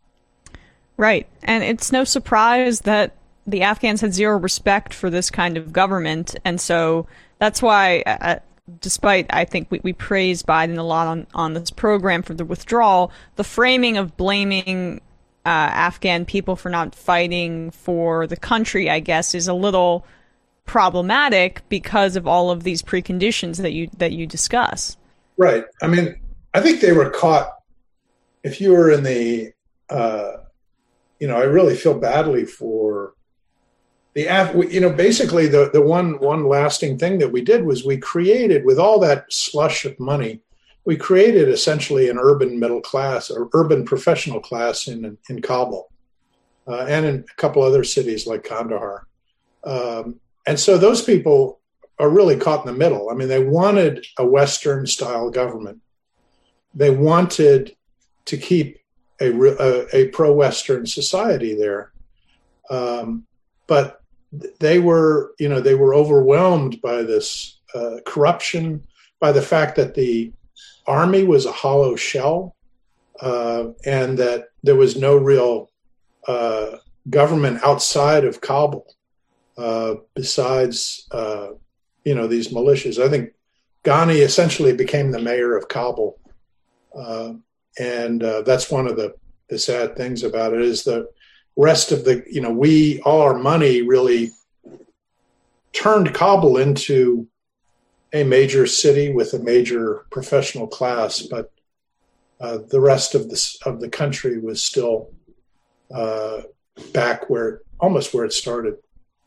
Right. And it's no surprise that the Afghans had zero respect for this kind of government. And so that's why... Uh, Despite, I think, we, we praise Biden a lot on, on this program for the withdrawal, the framing of blaming uh, Afghan people for not fighting for the country, I guess, is a little problematic because of all of these preconditions that you that you discuss. Right. I mean, I think they were caught. If you were in the, uh, you know, I really feel badly for the, Af- you know, basically the the one one lasting thing that we did was we created, with all that slush of money, we created essentially an urban middle class or urban professional class in in Kabul uh, and in a couple other cities like Kandahar. Um, and so those people are really caught in the middle. I mean, they wanted a Western style government. They wanted to keep a, a, a pro-Western society there. Um, but they were, you know, they were overwhelmed by this uh, corruption, by the fact that the army was a hollow shell, uh, and that there was no real uh, government outside of Kabul uh, besides, uh, you know, these militias. I think Ghani essentially became the mayor of Kabul. Uh, and uh, that's one of the, the sad things about it, is the rest of the, you know, we, all our money really turned Kabul into a major city with a major professional class, but uh, the rest of the of the country was still uh, back where almost where it started.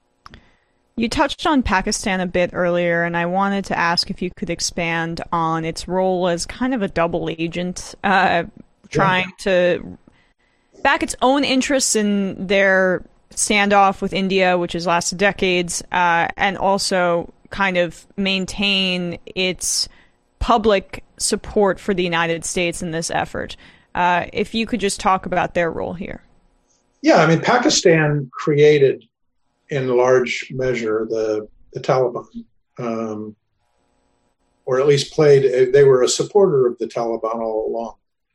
You touched on Pakistan a bit earlier, and I wanted to ask if you could expand on its role as kind of a double agent, uh, trying yeah. to back its own interests in their standoff with India, which has lasted decades, uh, and also kind of maintain its public support for the United States in this effort. Uh, if you could just talk about their role here. Yeah, I mean, Pakistan created, in large measure, the, the Taliban, um, or at least played, they were a supporter of the Taliban all along.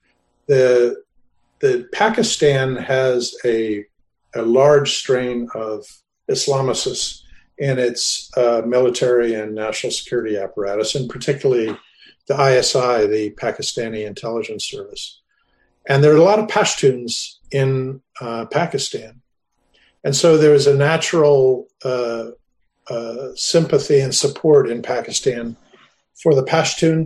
The, the Pakistan has a, a large strain of Islamicists in its uh, military and national security apparatus, and particularly the I S I, the Pakistani Intelligence Service. And there are a lot of Pashtuns in uh, Pakistan. And so there was a natural uh, uh, sympathy and support in Pakistan for the Pashtun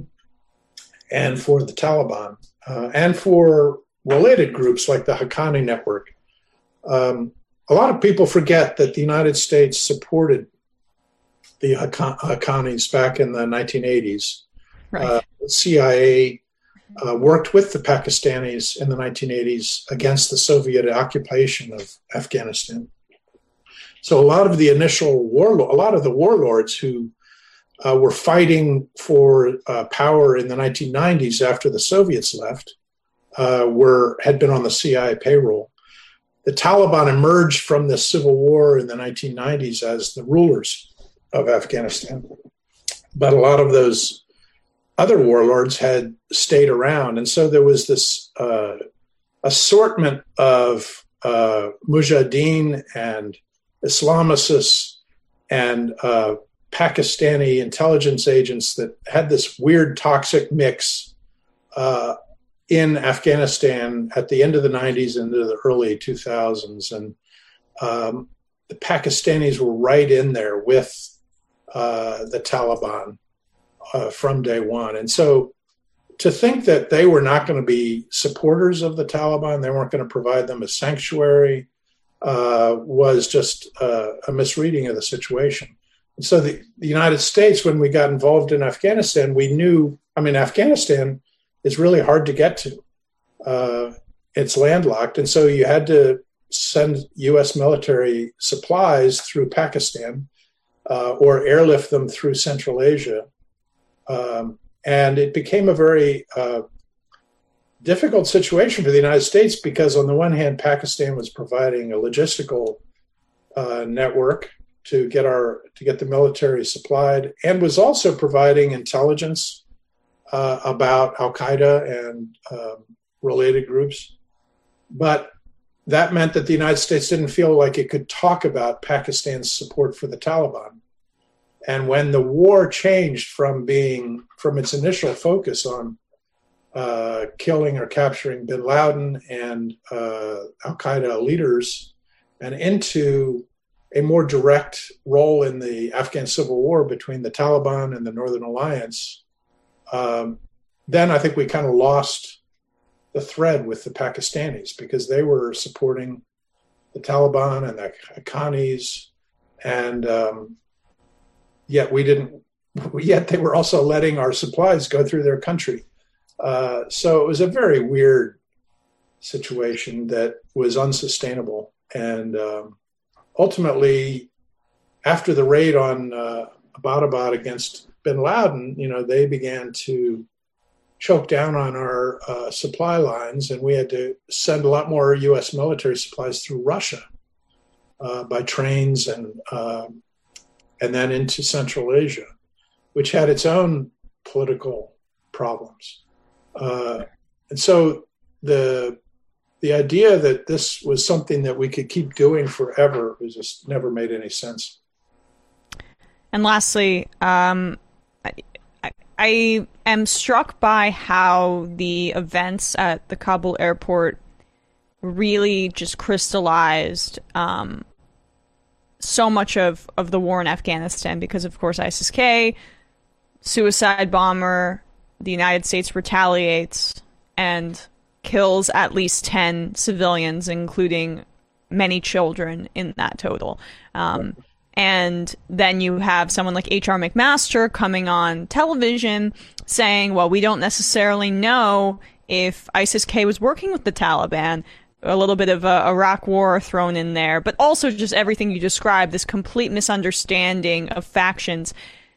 and for the Taliban, uh, and for related groups like the Haqqani Network. Um, a lot of people forget that the United States supported the Haqqanis back in the nineteen eighties. Right. Uh, the C I A uh, worked with the Pakistanis in the nineteen eighties against the Soviet occupation of Afghanistan. So a lot of the initial warlord, a lot of the warlords who uh, were fighting for uh, power in the nineteen nineties after the Soviets left uh, were had been on the C I A payroll. The Taliban emerged from the civil war in the nineteen nineties as the rulers of Afghanistan. But a lot of those other warlords had stayed around. And so there was this uh, assortment of uh, mujahideen and Islamicists and uh, Pakistani intelligence agents that had this weird toxic mix uh, in Afghanistan at the end of the nineties and into the early two thousands. And um, the Pakistanis were right in there with uh, the Taliban uh, from day one. And so to think that they were not going to be supporters of the Taliban, they weren't going to provide them a sanctuary, uh, was just uh, a misreading of the situation. And so the, the United States, when we got involved in Afghanistan, we knew, I mean, Afghanistan is really hard to get to. Uh, it's landlocked. And so you had to send U S military supplies through Pakistan uh, or airlift them through Central Asia. Um, and it became a very uh, difficult situation for the United States because, on the one hand, Pakistan was providing a logistical uh, network to get our to get the military supplied, and was also providing intelligence uh, about Al-Qaeda and um, related groups. But that meant that the United States didn't feel like it could talk about Pakistan's support for the Taliban. And when the war changed from being from its initial focus on uh, killing or capturing bin Laden and uh, al-Qaeda leaders, and into a more direct role in the Afghan civil war between the Taliban and the Northern Alliance, um, then I think we kind of lost the thread with the Pakistanis, because they were supporting the Taliban and the Haqqanis, and um, yet we didn't. Yet they were also letting our supplies go through their country. Uh, so it was a very weird situation that was unsustainable. And um, ultimately, after the raid on uh, Abbottabad against bin Laden, you know, they began to choke down on our uh, supply lines, and we had to send a lot more U S military supplies through Russia uh, by trains and uh, and then into Central Asia, which had its own political problems. Uh, and so the the idea that this was something that we could keep doing forever was just never made any sense. And lastly, um, I, I, I am struck by how the events at the Kabul airport really just crystallized um, so much of, of the war in Afghanistan, because, of course, ISIS-K, suicide bomber, the United States retaliates and kills at least ten civilians, including many children in that total. Um, and then you have someone like H R McMaster coming on television saying, well, we don't necessarily know if ISIS-K was working with the Taliban. A little bit of a Iraq war thrown in there, but also just everything you described, this complete misunderstanding of factions.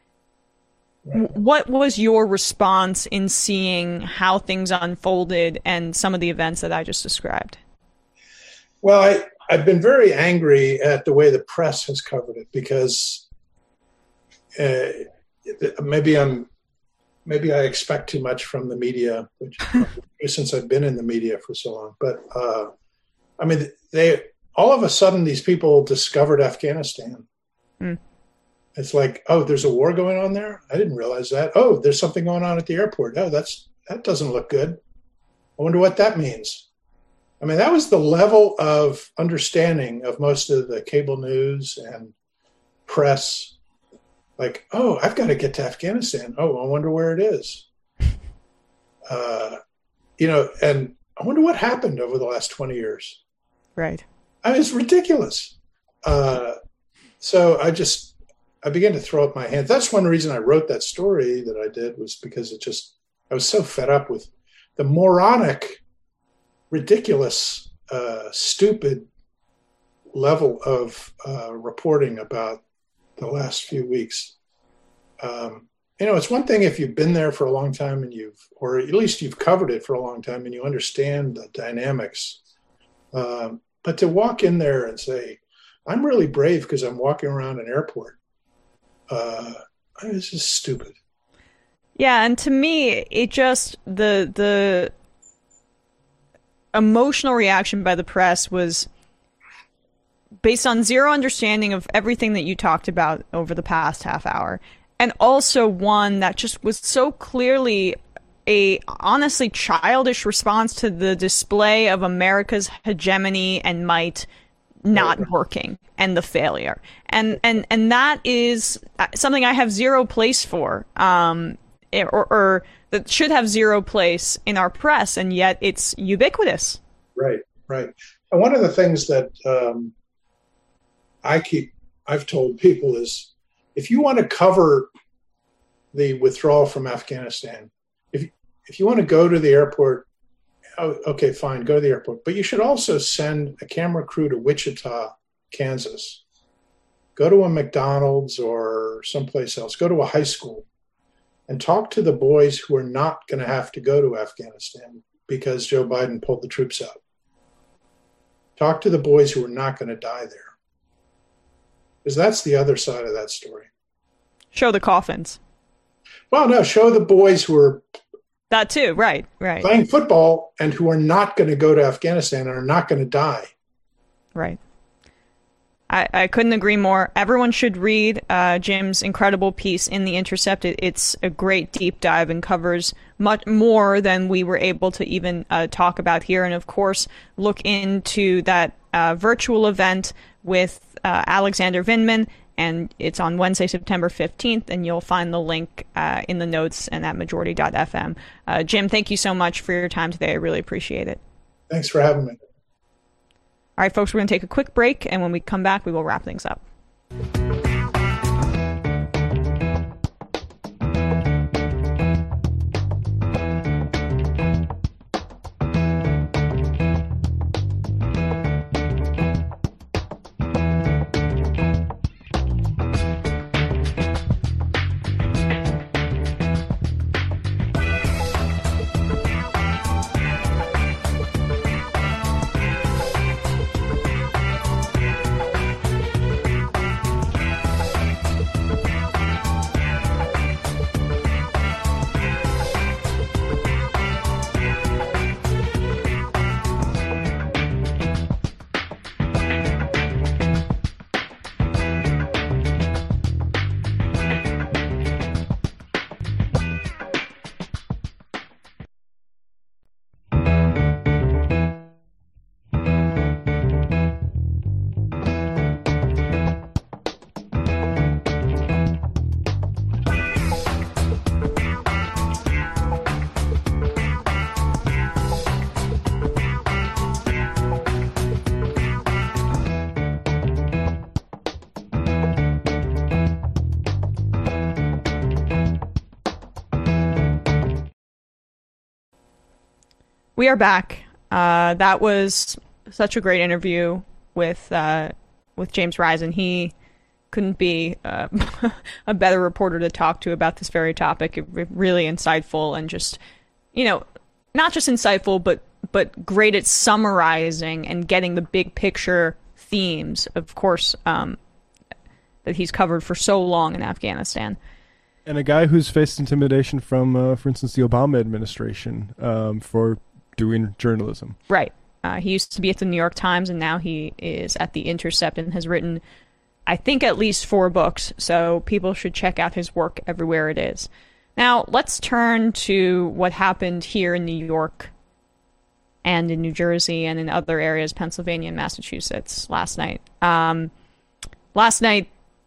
What was your response in seeing how things unfolded and some of the events that I just described? Well, I, I've been very angry at the way the press has covered it, because uh, maybe I'm maybe I expect too much from the media, which since I've been in the media for so long. But uh, I mean, they all of a sudden these people discovered Afghanistan. Mm. It's like, oh, there's a war going on there? I didn't realize that. Oh, there's something going on at the airport. Oh, that's that doesn't look good. I wonder what that means. I mean, that was the level of understanding of most of the cable news and press. Like, oh, I've got to get to Afghanistan. Oh, I wonder where it is. Uh, you know, and I wonder what happened over the last twenty years. Right. I mean, it's ridiculous. Uh, so I just... I began to throw up my hands. That's one reason I wrote that story that I did, was because it just, I was so fed up with the moronic, ridiculous, uh, stupid level of uh, reporting about the last few weeks. Um, you know, it's one thing if you've been there for a long time and you've, or at least you've covered it for a long time and you understand the dynamics. Um, but to walk in there and say, I'm really brave because I'm walking around an airport. Uh, it's just stupid. Yeah, and to me, it just the the emotional reaction by the press was based on zero understanding of everything that you talked about over the past half hour, and also one that just was so clearly a honestly childish response to the display of America's hegemony and might not working and the failure. And, and, and that is something I have zero place for, um, or, or that should have zero place in our press. And yet it's ubiquitous. Right. Right. And one of the things that, um, I keep, I've told people is, if you want to cover the withdrawal from Afghanistan, if, if you want to go to the airport, oh, okay, fine, go to the airport. But you should also send a camera crew to Wichita, Kansas. Go to a McDonald's or someplace else. Go to a high school and talk to the boys who are not going to have to go to Afghanistan because Joe Biden pulled the troops out. Talk to the boys who are not going to die there. Because that's the other side of that story. Show the coffins. Well, no, show the boys who are that too, right, right. playing football and who are not going to go to Afghanistan and are not going to die. Right. I, I couldn't agree more. Everyone should read uh, Jim's incredible piece in The Intercept. It, it's a great deep dive and covers much more than we were able to even uh, talk about here. And of course, look into that uh, virtual event with uh, Alexander Vindman. And it's on Wednesday, September fifteenth, and you'll find the link uh, in the notes and at majority dot f m. Uh, Jim, thank you so much for your time today. I really appreciate it. Thanks for having me. All right, folks, we're going to take a quick break, and when we come back, we will wrap things up. We are back. Uh, that was such a great interview with uh, with James Risen. He couldn't be uh, a better reporter to talk to about this very topic. It, really insightful and just, you know, not just insightful, but but great at summarizing and getting the big picture themes, of course, um, that he's covered for so long in Afghanistan. And a guy who's faced intimidation from, uh, for instance, the Obama administration um, for doing journalism. Right. Uh, he used to be at the New York Times, and now he is at The Intercept and has written, I think, at least four books. So people should check out his work everywhere it is. Now, let's turn to what happened here in New York and in New Jersey and in other areas, Pennsylvania and Massachusetts, last night. Um, last night,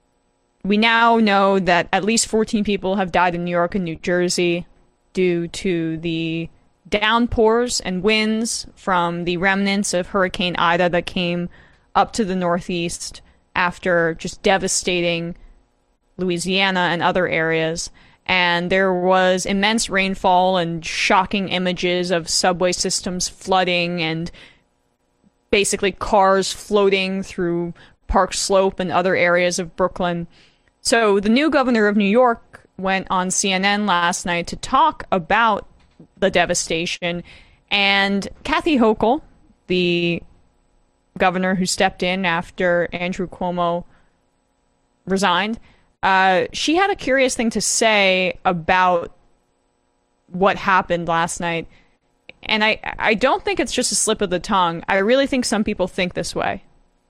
we now know that at least fourteen people have died in New York and New Jersey due to the downpours and winds from the remnants of Hurricane Ida that came up to the Northeast after just devastating Louisiana and other areas. And there was immense rainfall and shocking images of subway systems flooding and basically cars floating through Park Slope and other areas of Brooklyn. So the new governor of New York went on C N N last night to talk about the devastation. And Kathy Hochul, the governor who stepped in after Andrew Cuomo resigned, uh, she had a curious thing to say about what happened last night. And I, I don't think it's just a slip of the tongue. I really think some people think this way.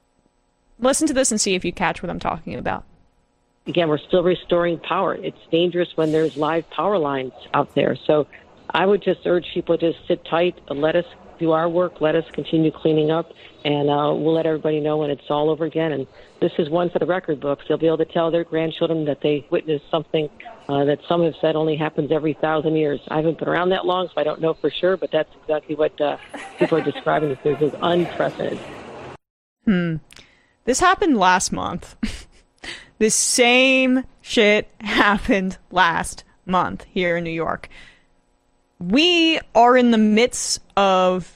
Listen to this and see if you catch what I'm talking about. Again, we're still restoring power. It's dangerous when there's live power lines out there. So I would just urge people to just sit tight and let us do our work. Let us continue cleaning up, and uh, we'll let everybody know when it's all over again. And this is one for the record books. They'll be able to tell their grandchildren that they witnessed something uh, that some have said only happens every thousand years. I haven't been around that long, so I don't know for sure, but that's exactly what uh, people are describing this as, as unprecedented. Hmm. This happened last month. This same shit happened last month here in New York. We are in the midst of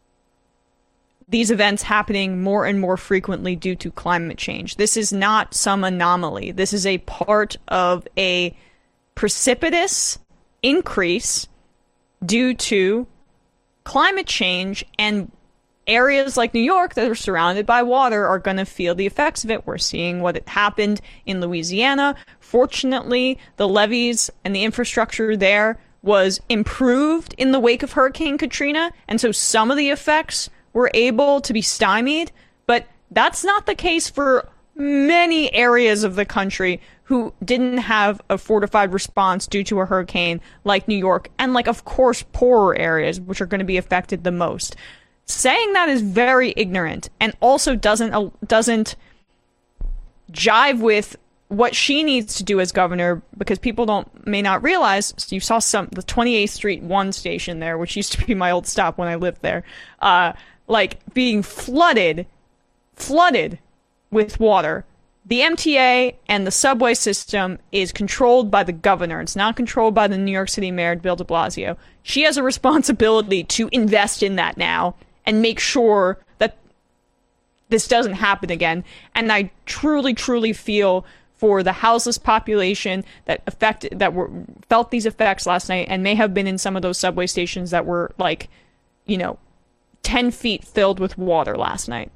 these events happening more and more frequently due to climate change. This is not some anomaly. This is a part of a precipitous increase due to climate change, and areas like New York that are surrounded by water are going to feel the effects of it. We're seeing what happened in Louisiana. Fortunately, the levees and the infrastructure there was improved in the wake of Hurricane Katrina, and so some of the effects were able to be stymied, but That's not the case for many areas of the country who didn't have a fortified response due to a hurricane, like New York, and like, of course, poorer areas, which are going to be affected the most. Saying that is very ignorant, and also doesn't uh, doesn't jive with what she needs to do as governor, because people don't may not realize. So you saw some the twenty-eighth Street one station there, which used to be my old stop when I lived there, uh, like being flooded, flooded with water. The M T A and the subway system is controlled by the governor. It's not controlled by the New York City Mayor, Bill de Blasio. She has a responsibility to invest in that now and make sure that this doesn't happen again. And I truly, truly feel for the houseless population that affected, that were felt these effects last night and may have been in some of those subway stations that were like, you know, ten feet filled with water last night.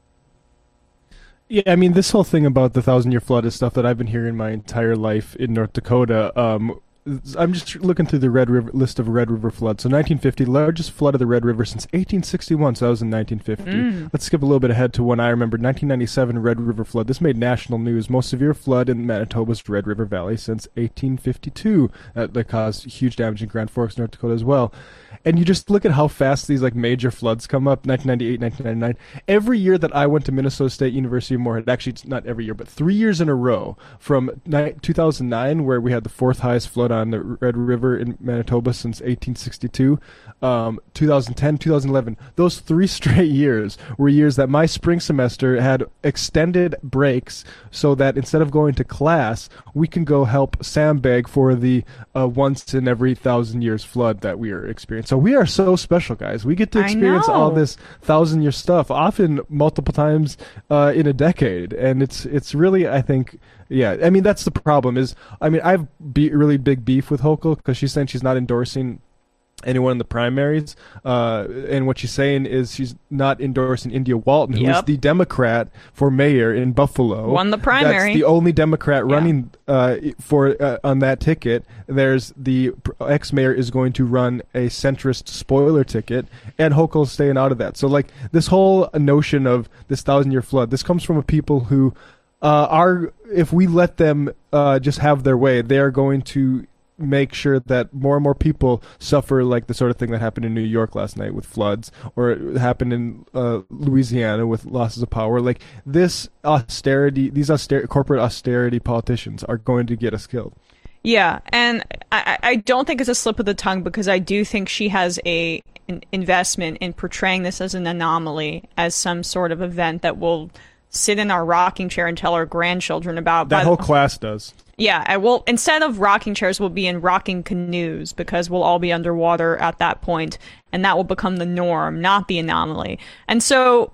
Yeah, I mean, this whole thing about the thousand-year flood is stuff that I've been hearing my entire life in North Dakota. Um, I'm just looking through the Red River list of Red River floods. So nineteen fifty, largest flood of the Red River since eighteen sixty-one. So that was in nineteen fifty. Mm. Let's skip a little bit ahead to when I remember nineteen ninety-seven Red River flood. This made national news. Most severe flood in Manitoba's Red River Valley since eighteen fifty-two. Uh, that caused huge damage in Grand Forks, North Dakota as well. And you just look at how fast these like major floods come up. nineteen ninety-eight, nineteen ninety-nine. Every year that I went to Minnesota State University of Moorhead, actually it's not every year, but three years in a row, from two thousand nine, where we had the fourth highest flood on the Red River in Manitoba since eighteen sixty-two, um, two thousand ten, two thousand eleven. Those three straight years were years that my spring semester had extended breaks so that instead of going to class, we can go help sandbag for the uh, once in every thousand years flood that we are experiencing. So we are so special, guys. We get to experience all this thousand year stuff, often multiple times uh, in a decade, and it's it's really, I think, yeah. I mean, that's the problem. Is I mean, I have be- really big beef with Hochul because she's saying she's not endorsing anyone in the primaries, uh, and what she's saying is she's not endorsing India Walton, who yep. is the Democrat for mayor in Buffalo. Won the primary. That's the only Democrat yeah. running uh, for uh, on that ticket. There's the ex-mayor is going to run a centrist spoiler ticket, and Hochul's staying out of that. So, like, this whole notion of this thousand-year flood, this comes from a people who uh, are, if we let them uh, just have their way, they are going to make sure that more and more people suffer like the sort of thing that happened in New York last night with floods, or it happened in uh, Louisiana with losses of power. Like, this austerity, these auster- corporate austerity politicians are going to get us killed. Yeah, and I, I don't think it's a slip of the tongue, because I do think she has a an investment in portraying this as an anomaly, as some sort of event that will sit in our rocking chair and tell our grandchildren about. That whole class does. Yeah, I will. Instead of rocking chairs, we'll be in rocking canoes, because we'll all be underwater at that point, and that will become the norm, not the anomaly. And so,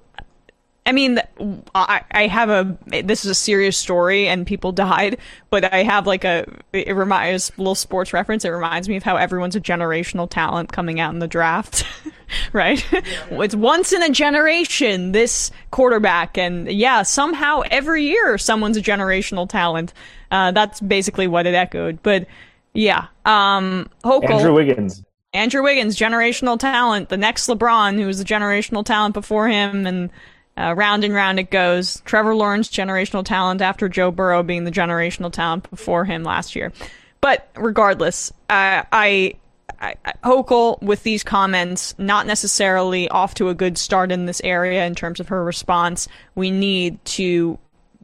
I mean, I, I have a. This is a serious story, and people died, but I have like a. It reminds a little sports reference. It reminds me of how everyone's a generational talent coming out in the draft, right? Yeah. It's once in a generation, this quarterback, and yeah, somehow every year someone's a generational talent. Uh, that's basically what it echoed. But yeah, um, Hochul, Andrew Wiggins. Andrew Wiggins, generational talent. The next LeBron, who was the generational talent before him, and uh, round and round it goes. Trevor Lawrence, generational talent after Joe Burrow being the generational talent before him last year. But regardless, uh, I, I, I Hochul, with these comments, not necessarily off to a good start in this area in terms of her response. We need to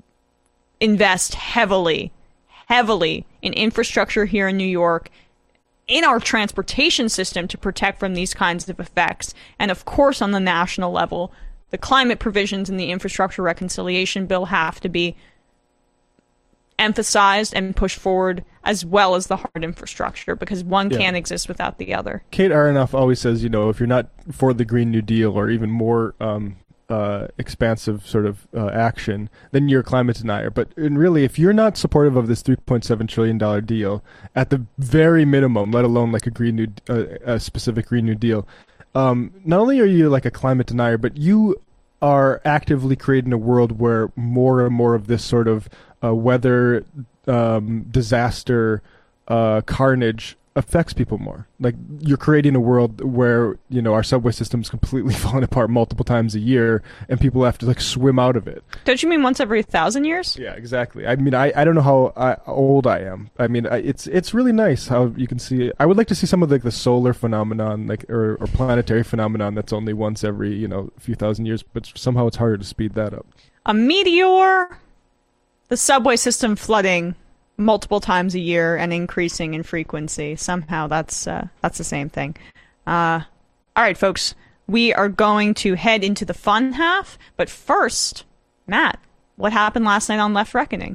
invest heavily heavily in infrastructure here in New York, in our transportation system to protect from these kinds of effects. And of course, on the national level, the climate provisions in the infrastructure reconciliation bill have to be emphasized and pushed forward, as well as the hard infrastructure, because one yeah. can't exist without the other. Kate Aronoff always says, you know, if you're not for the Green New Deal, or even more um, Uh, expansive sort of uh, action, then you're a climate denier. But and really, if you're not supportive of this three point seven trillion dollars deal, at the very minimum, let alone like a green new, uh, a specific Green New Deal, um, not only are you like a climate denier, but you are actively creating a world where more and more of this sort of uh, weather um, disaster uh, carnage affects people more. Like, you're creating a world where, you know, our subway system's completely falling apart multiple times a year, and people have to like swim out of it. Don't you mean once every thousand years? Yeah, exactly. I mean, I, I don't know how I, old I am. I mean, I, it's it's really nice how you can see it. I would like to see some of like the solar phenomenon, like or, or planetary phenomenon that's only once every, you know, few thousand years, but somehow it's harder to speed that up. A meteor, the subway system flooding multiple times a year and increasing in frequency. Somehow that's uh, that's the same thing. Uh, all right, folks, we are going to head into the fun half, but first, Matt, what happened last night on Left Reckoning?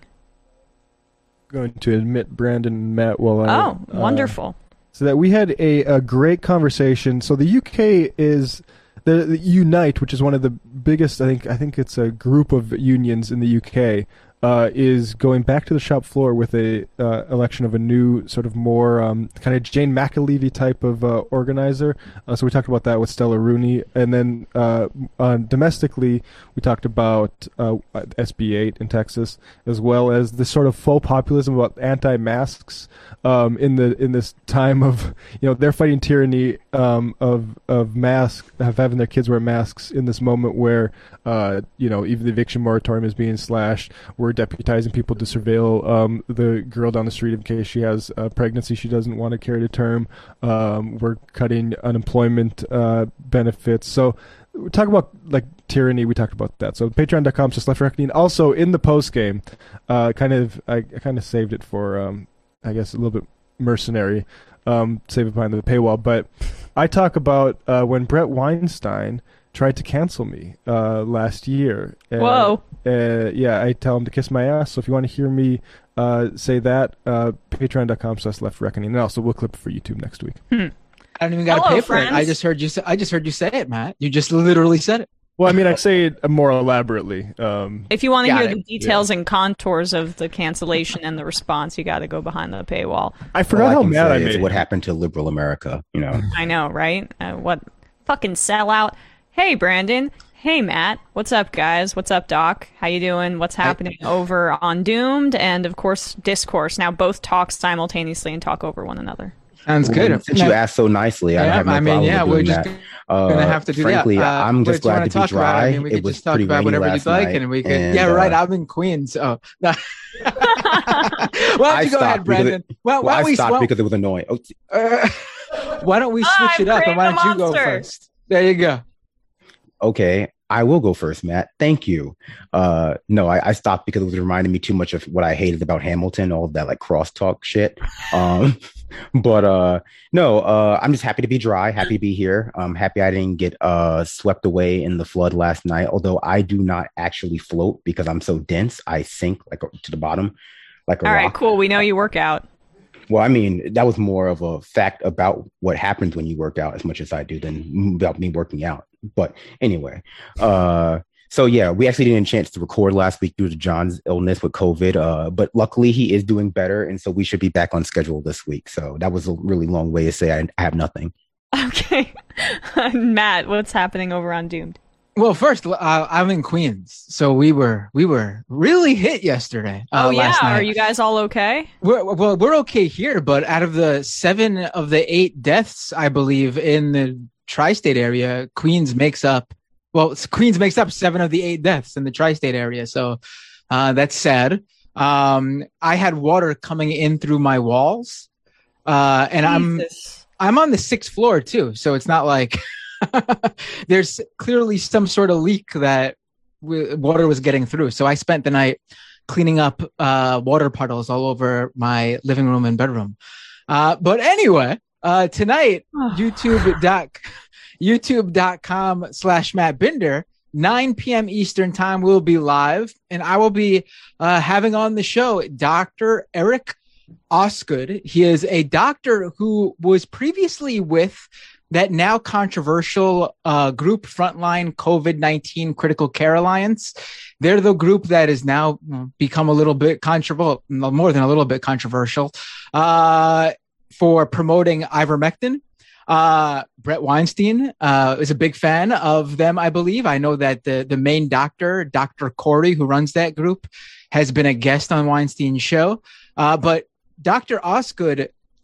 Going to admit Brandon and Matt while I... Oh, wonderful. Uh, so that we had a, a great conversation. So the U K is... The, the Unite, which is one of the biggest, I think I think it's a group of unions in the U K, uh, is going back to the shop floor with a uh, election of a new sort of more um, kind of Jane McAlevey type of uh, organizer. Uh, so we talked about that with Stella Rooney. And then uh, uh, domestically, we talked about uh, S B eight in Texas, as well as this sort of faux populism about anti-masks um, in the in this time of, you know, they're fighting tyranny um, of of masks, of having their kids wear masks in this moment where, uh, you know, even the eviction moratorium is being slashed. We're deputizing people to surveil um, the girl down the street in case she has a pregnancy she doesn't want to carry to term. Um, we're cutting unemployment uh, benefits. So we talk about like tyranny. We talked about that. So patreon.com slash left reckoning. Also in the post game, uh, kind of I, I kind of saved it for um, I guess a little bit mercenary. Um, save it behind the paywall. But I talk about uh, when Brett Weinstein tried to cancel me uh, last year. Uh, Whoa. Uh, yeah, I tell him to kiss my ass. So if you want to hear me uh, say that, uh, patreon.com slash left reckoning. And also we'll clip it for YouTube next week. Hmm. I don't even got to Hello, pay for friends. it. I just heard you say, I just heard you say it, Matt. You just literally said it. Well, I mean, I say it more elaborately. Um, If you want to Got hear it. the details and contours of the cancellation and the response, you got to go behind the paywall. I forgot All I how can mad I say is made. what happened to liberal America, you know. I know, right? Uh, what fucking sellout? Hey, Brandon. Hey, Matt. What's up, guys? What's up, Doc? How you doing? What's happening over on Doomed? And, of course, Discourse. Now both talk simultaneously and talk over one another. Sounds Well, good. Since you asked so nicely, I Yeah, have no I mean, problem yeah, with we're doing just that. Uh, gonna have to do frankly, that. Uh, I'm what just do you glad wanna to be talk about? dry. I mean, we it could was just talk pretty about rainy whatever last you'd like, night, and we could. and, yeah, right. uh, I'm in Queens. Oh, no. Why don't I you go stopped ahead, because Brandon? it- Well, well, why I don't we? stopped Well, because it was annoying. Oh, t- uh, why don't we switch I'm it up, and why creating don't a you go monster. first? There you go. okay, I will go first, Matt. Thank you. Uh, no, I, I stopped because it was reminding me too much of what I hated about Hamilton, all of that like crosstalk shit. Um, but uh, no, uh, I'm just happy to be dry, happy to be here. I'm happy I didn't get uh, swept away in the flood last night, although I do not actually float because I'm so dense. I sink like to the bottom like a All right, rock. cool. We know you work out. Well, I mean, that was more of a fact about what happens when you work out as much as I do than about me working out. But anyway, uh, so yeah, we actually didn't get a chance to record last week due to John's illness with COVID. Uh, but luckily he is doing better. And so we should be back on schedule this week. So that was a really long way to say I, I have nothing. Okay. Matt, what's happening over on Doomed? Well, first, uh, I'm in Queens, so we were we were really hit yesterday. Uh, Oh, yeah. last night. Are you guys all okay? We're, well, we're okay here, but out of the seven of the eight deaths, I believe, in the tri-state area, Queens makes up. Well, Queens makes up seven of the eight deaths in the tri-state area, so uh, that's sad. Um, I had water coming in through my walls, uh, and Jesus. I'm I'm on the sixth floor too, so it's not like there's clearly some sort of leak that w- water was getting through. So I spent the night cleaning up uh, water puddles all over my living room and bedroom. Uh, but anyway, uh, tonight, YouTube dot YouTube.com slash Matt Binder, nine p.m. Eastern time, we'll be live. And I will be uh, having on the show Doctor Eric Osgood. He is a doctor who was previously with that now controversial uh, group Frontline COVID nineteen Critical Care Alliance. They're the group that has now become a little bit controversial, more than a little bit controversial, uh, for promoting ivermectin. Uh, Brett Weinstein uh, is a big fan of them, I believe. I know that the, the main doctor, Doctor Corey, who runs that group, has been a guest on Weinstein's show. Uh, but Doctor Osgood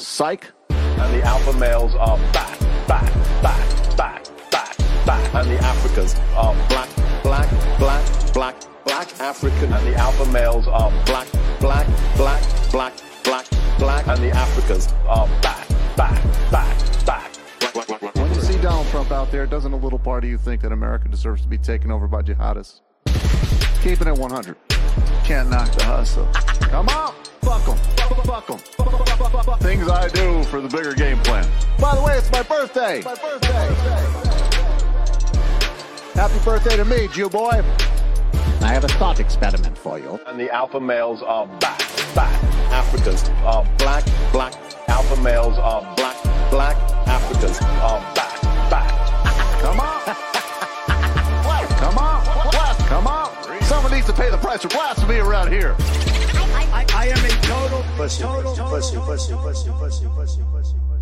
Psych. And the alpha males are back, back, back, back, back, back. And the Africans are black, black, black, black, black African. And the alpha males are black, black, black, black, black, black. And the Africans are back, back, back, back. When you see Donald Trump out there, doesn't a little part of you think that America deserves to be taken over by jihadists? Keeping it one hundred. Can't knock the hustle. Come on, fuck them, fuck them. Things I do for the bigger game plan. By the way, it's my birthday. My birthday. Happy birthday to me, Jew boy. I have a thought experiment for you. And the alpha males are back, back. Africans are black, black. Alpha males are black, black. Africans are back, back. Come on. Come on. Come on. Someone needs to pay the price for blasphemy around here. I, I, I am a total, total, total, pussy, pussy, pussy, pussy, pussy, pussy, pussy.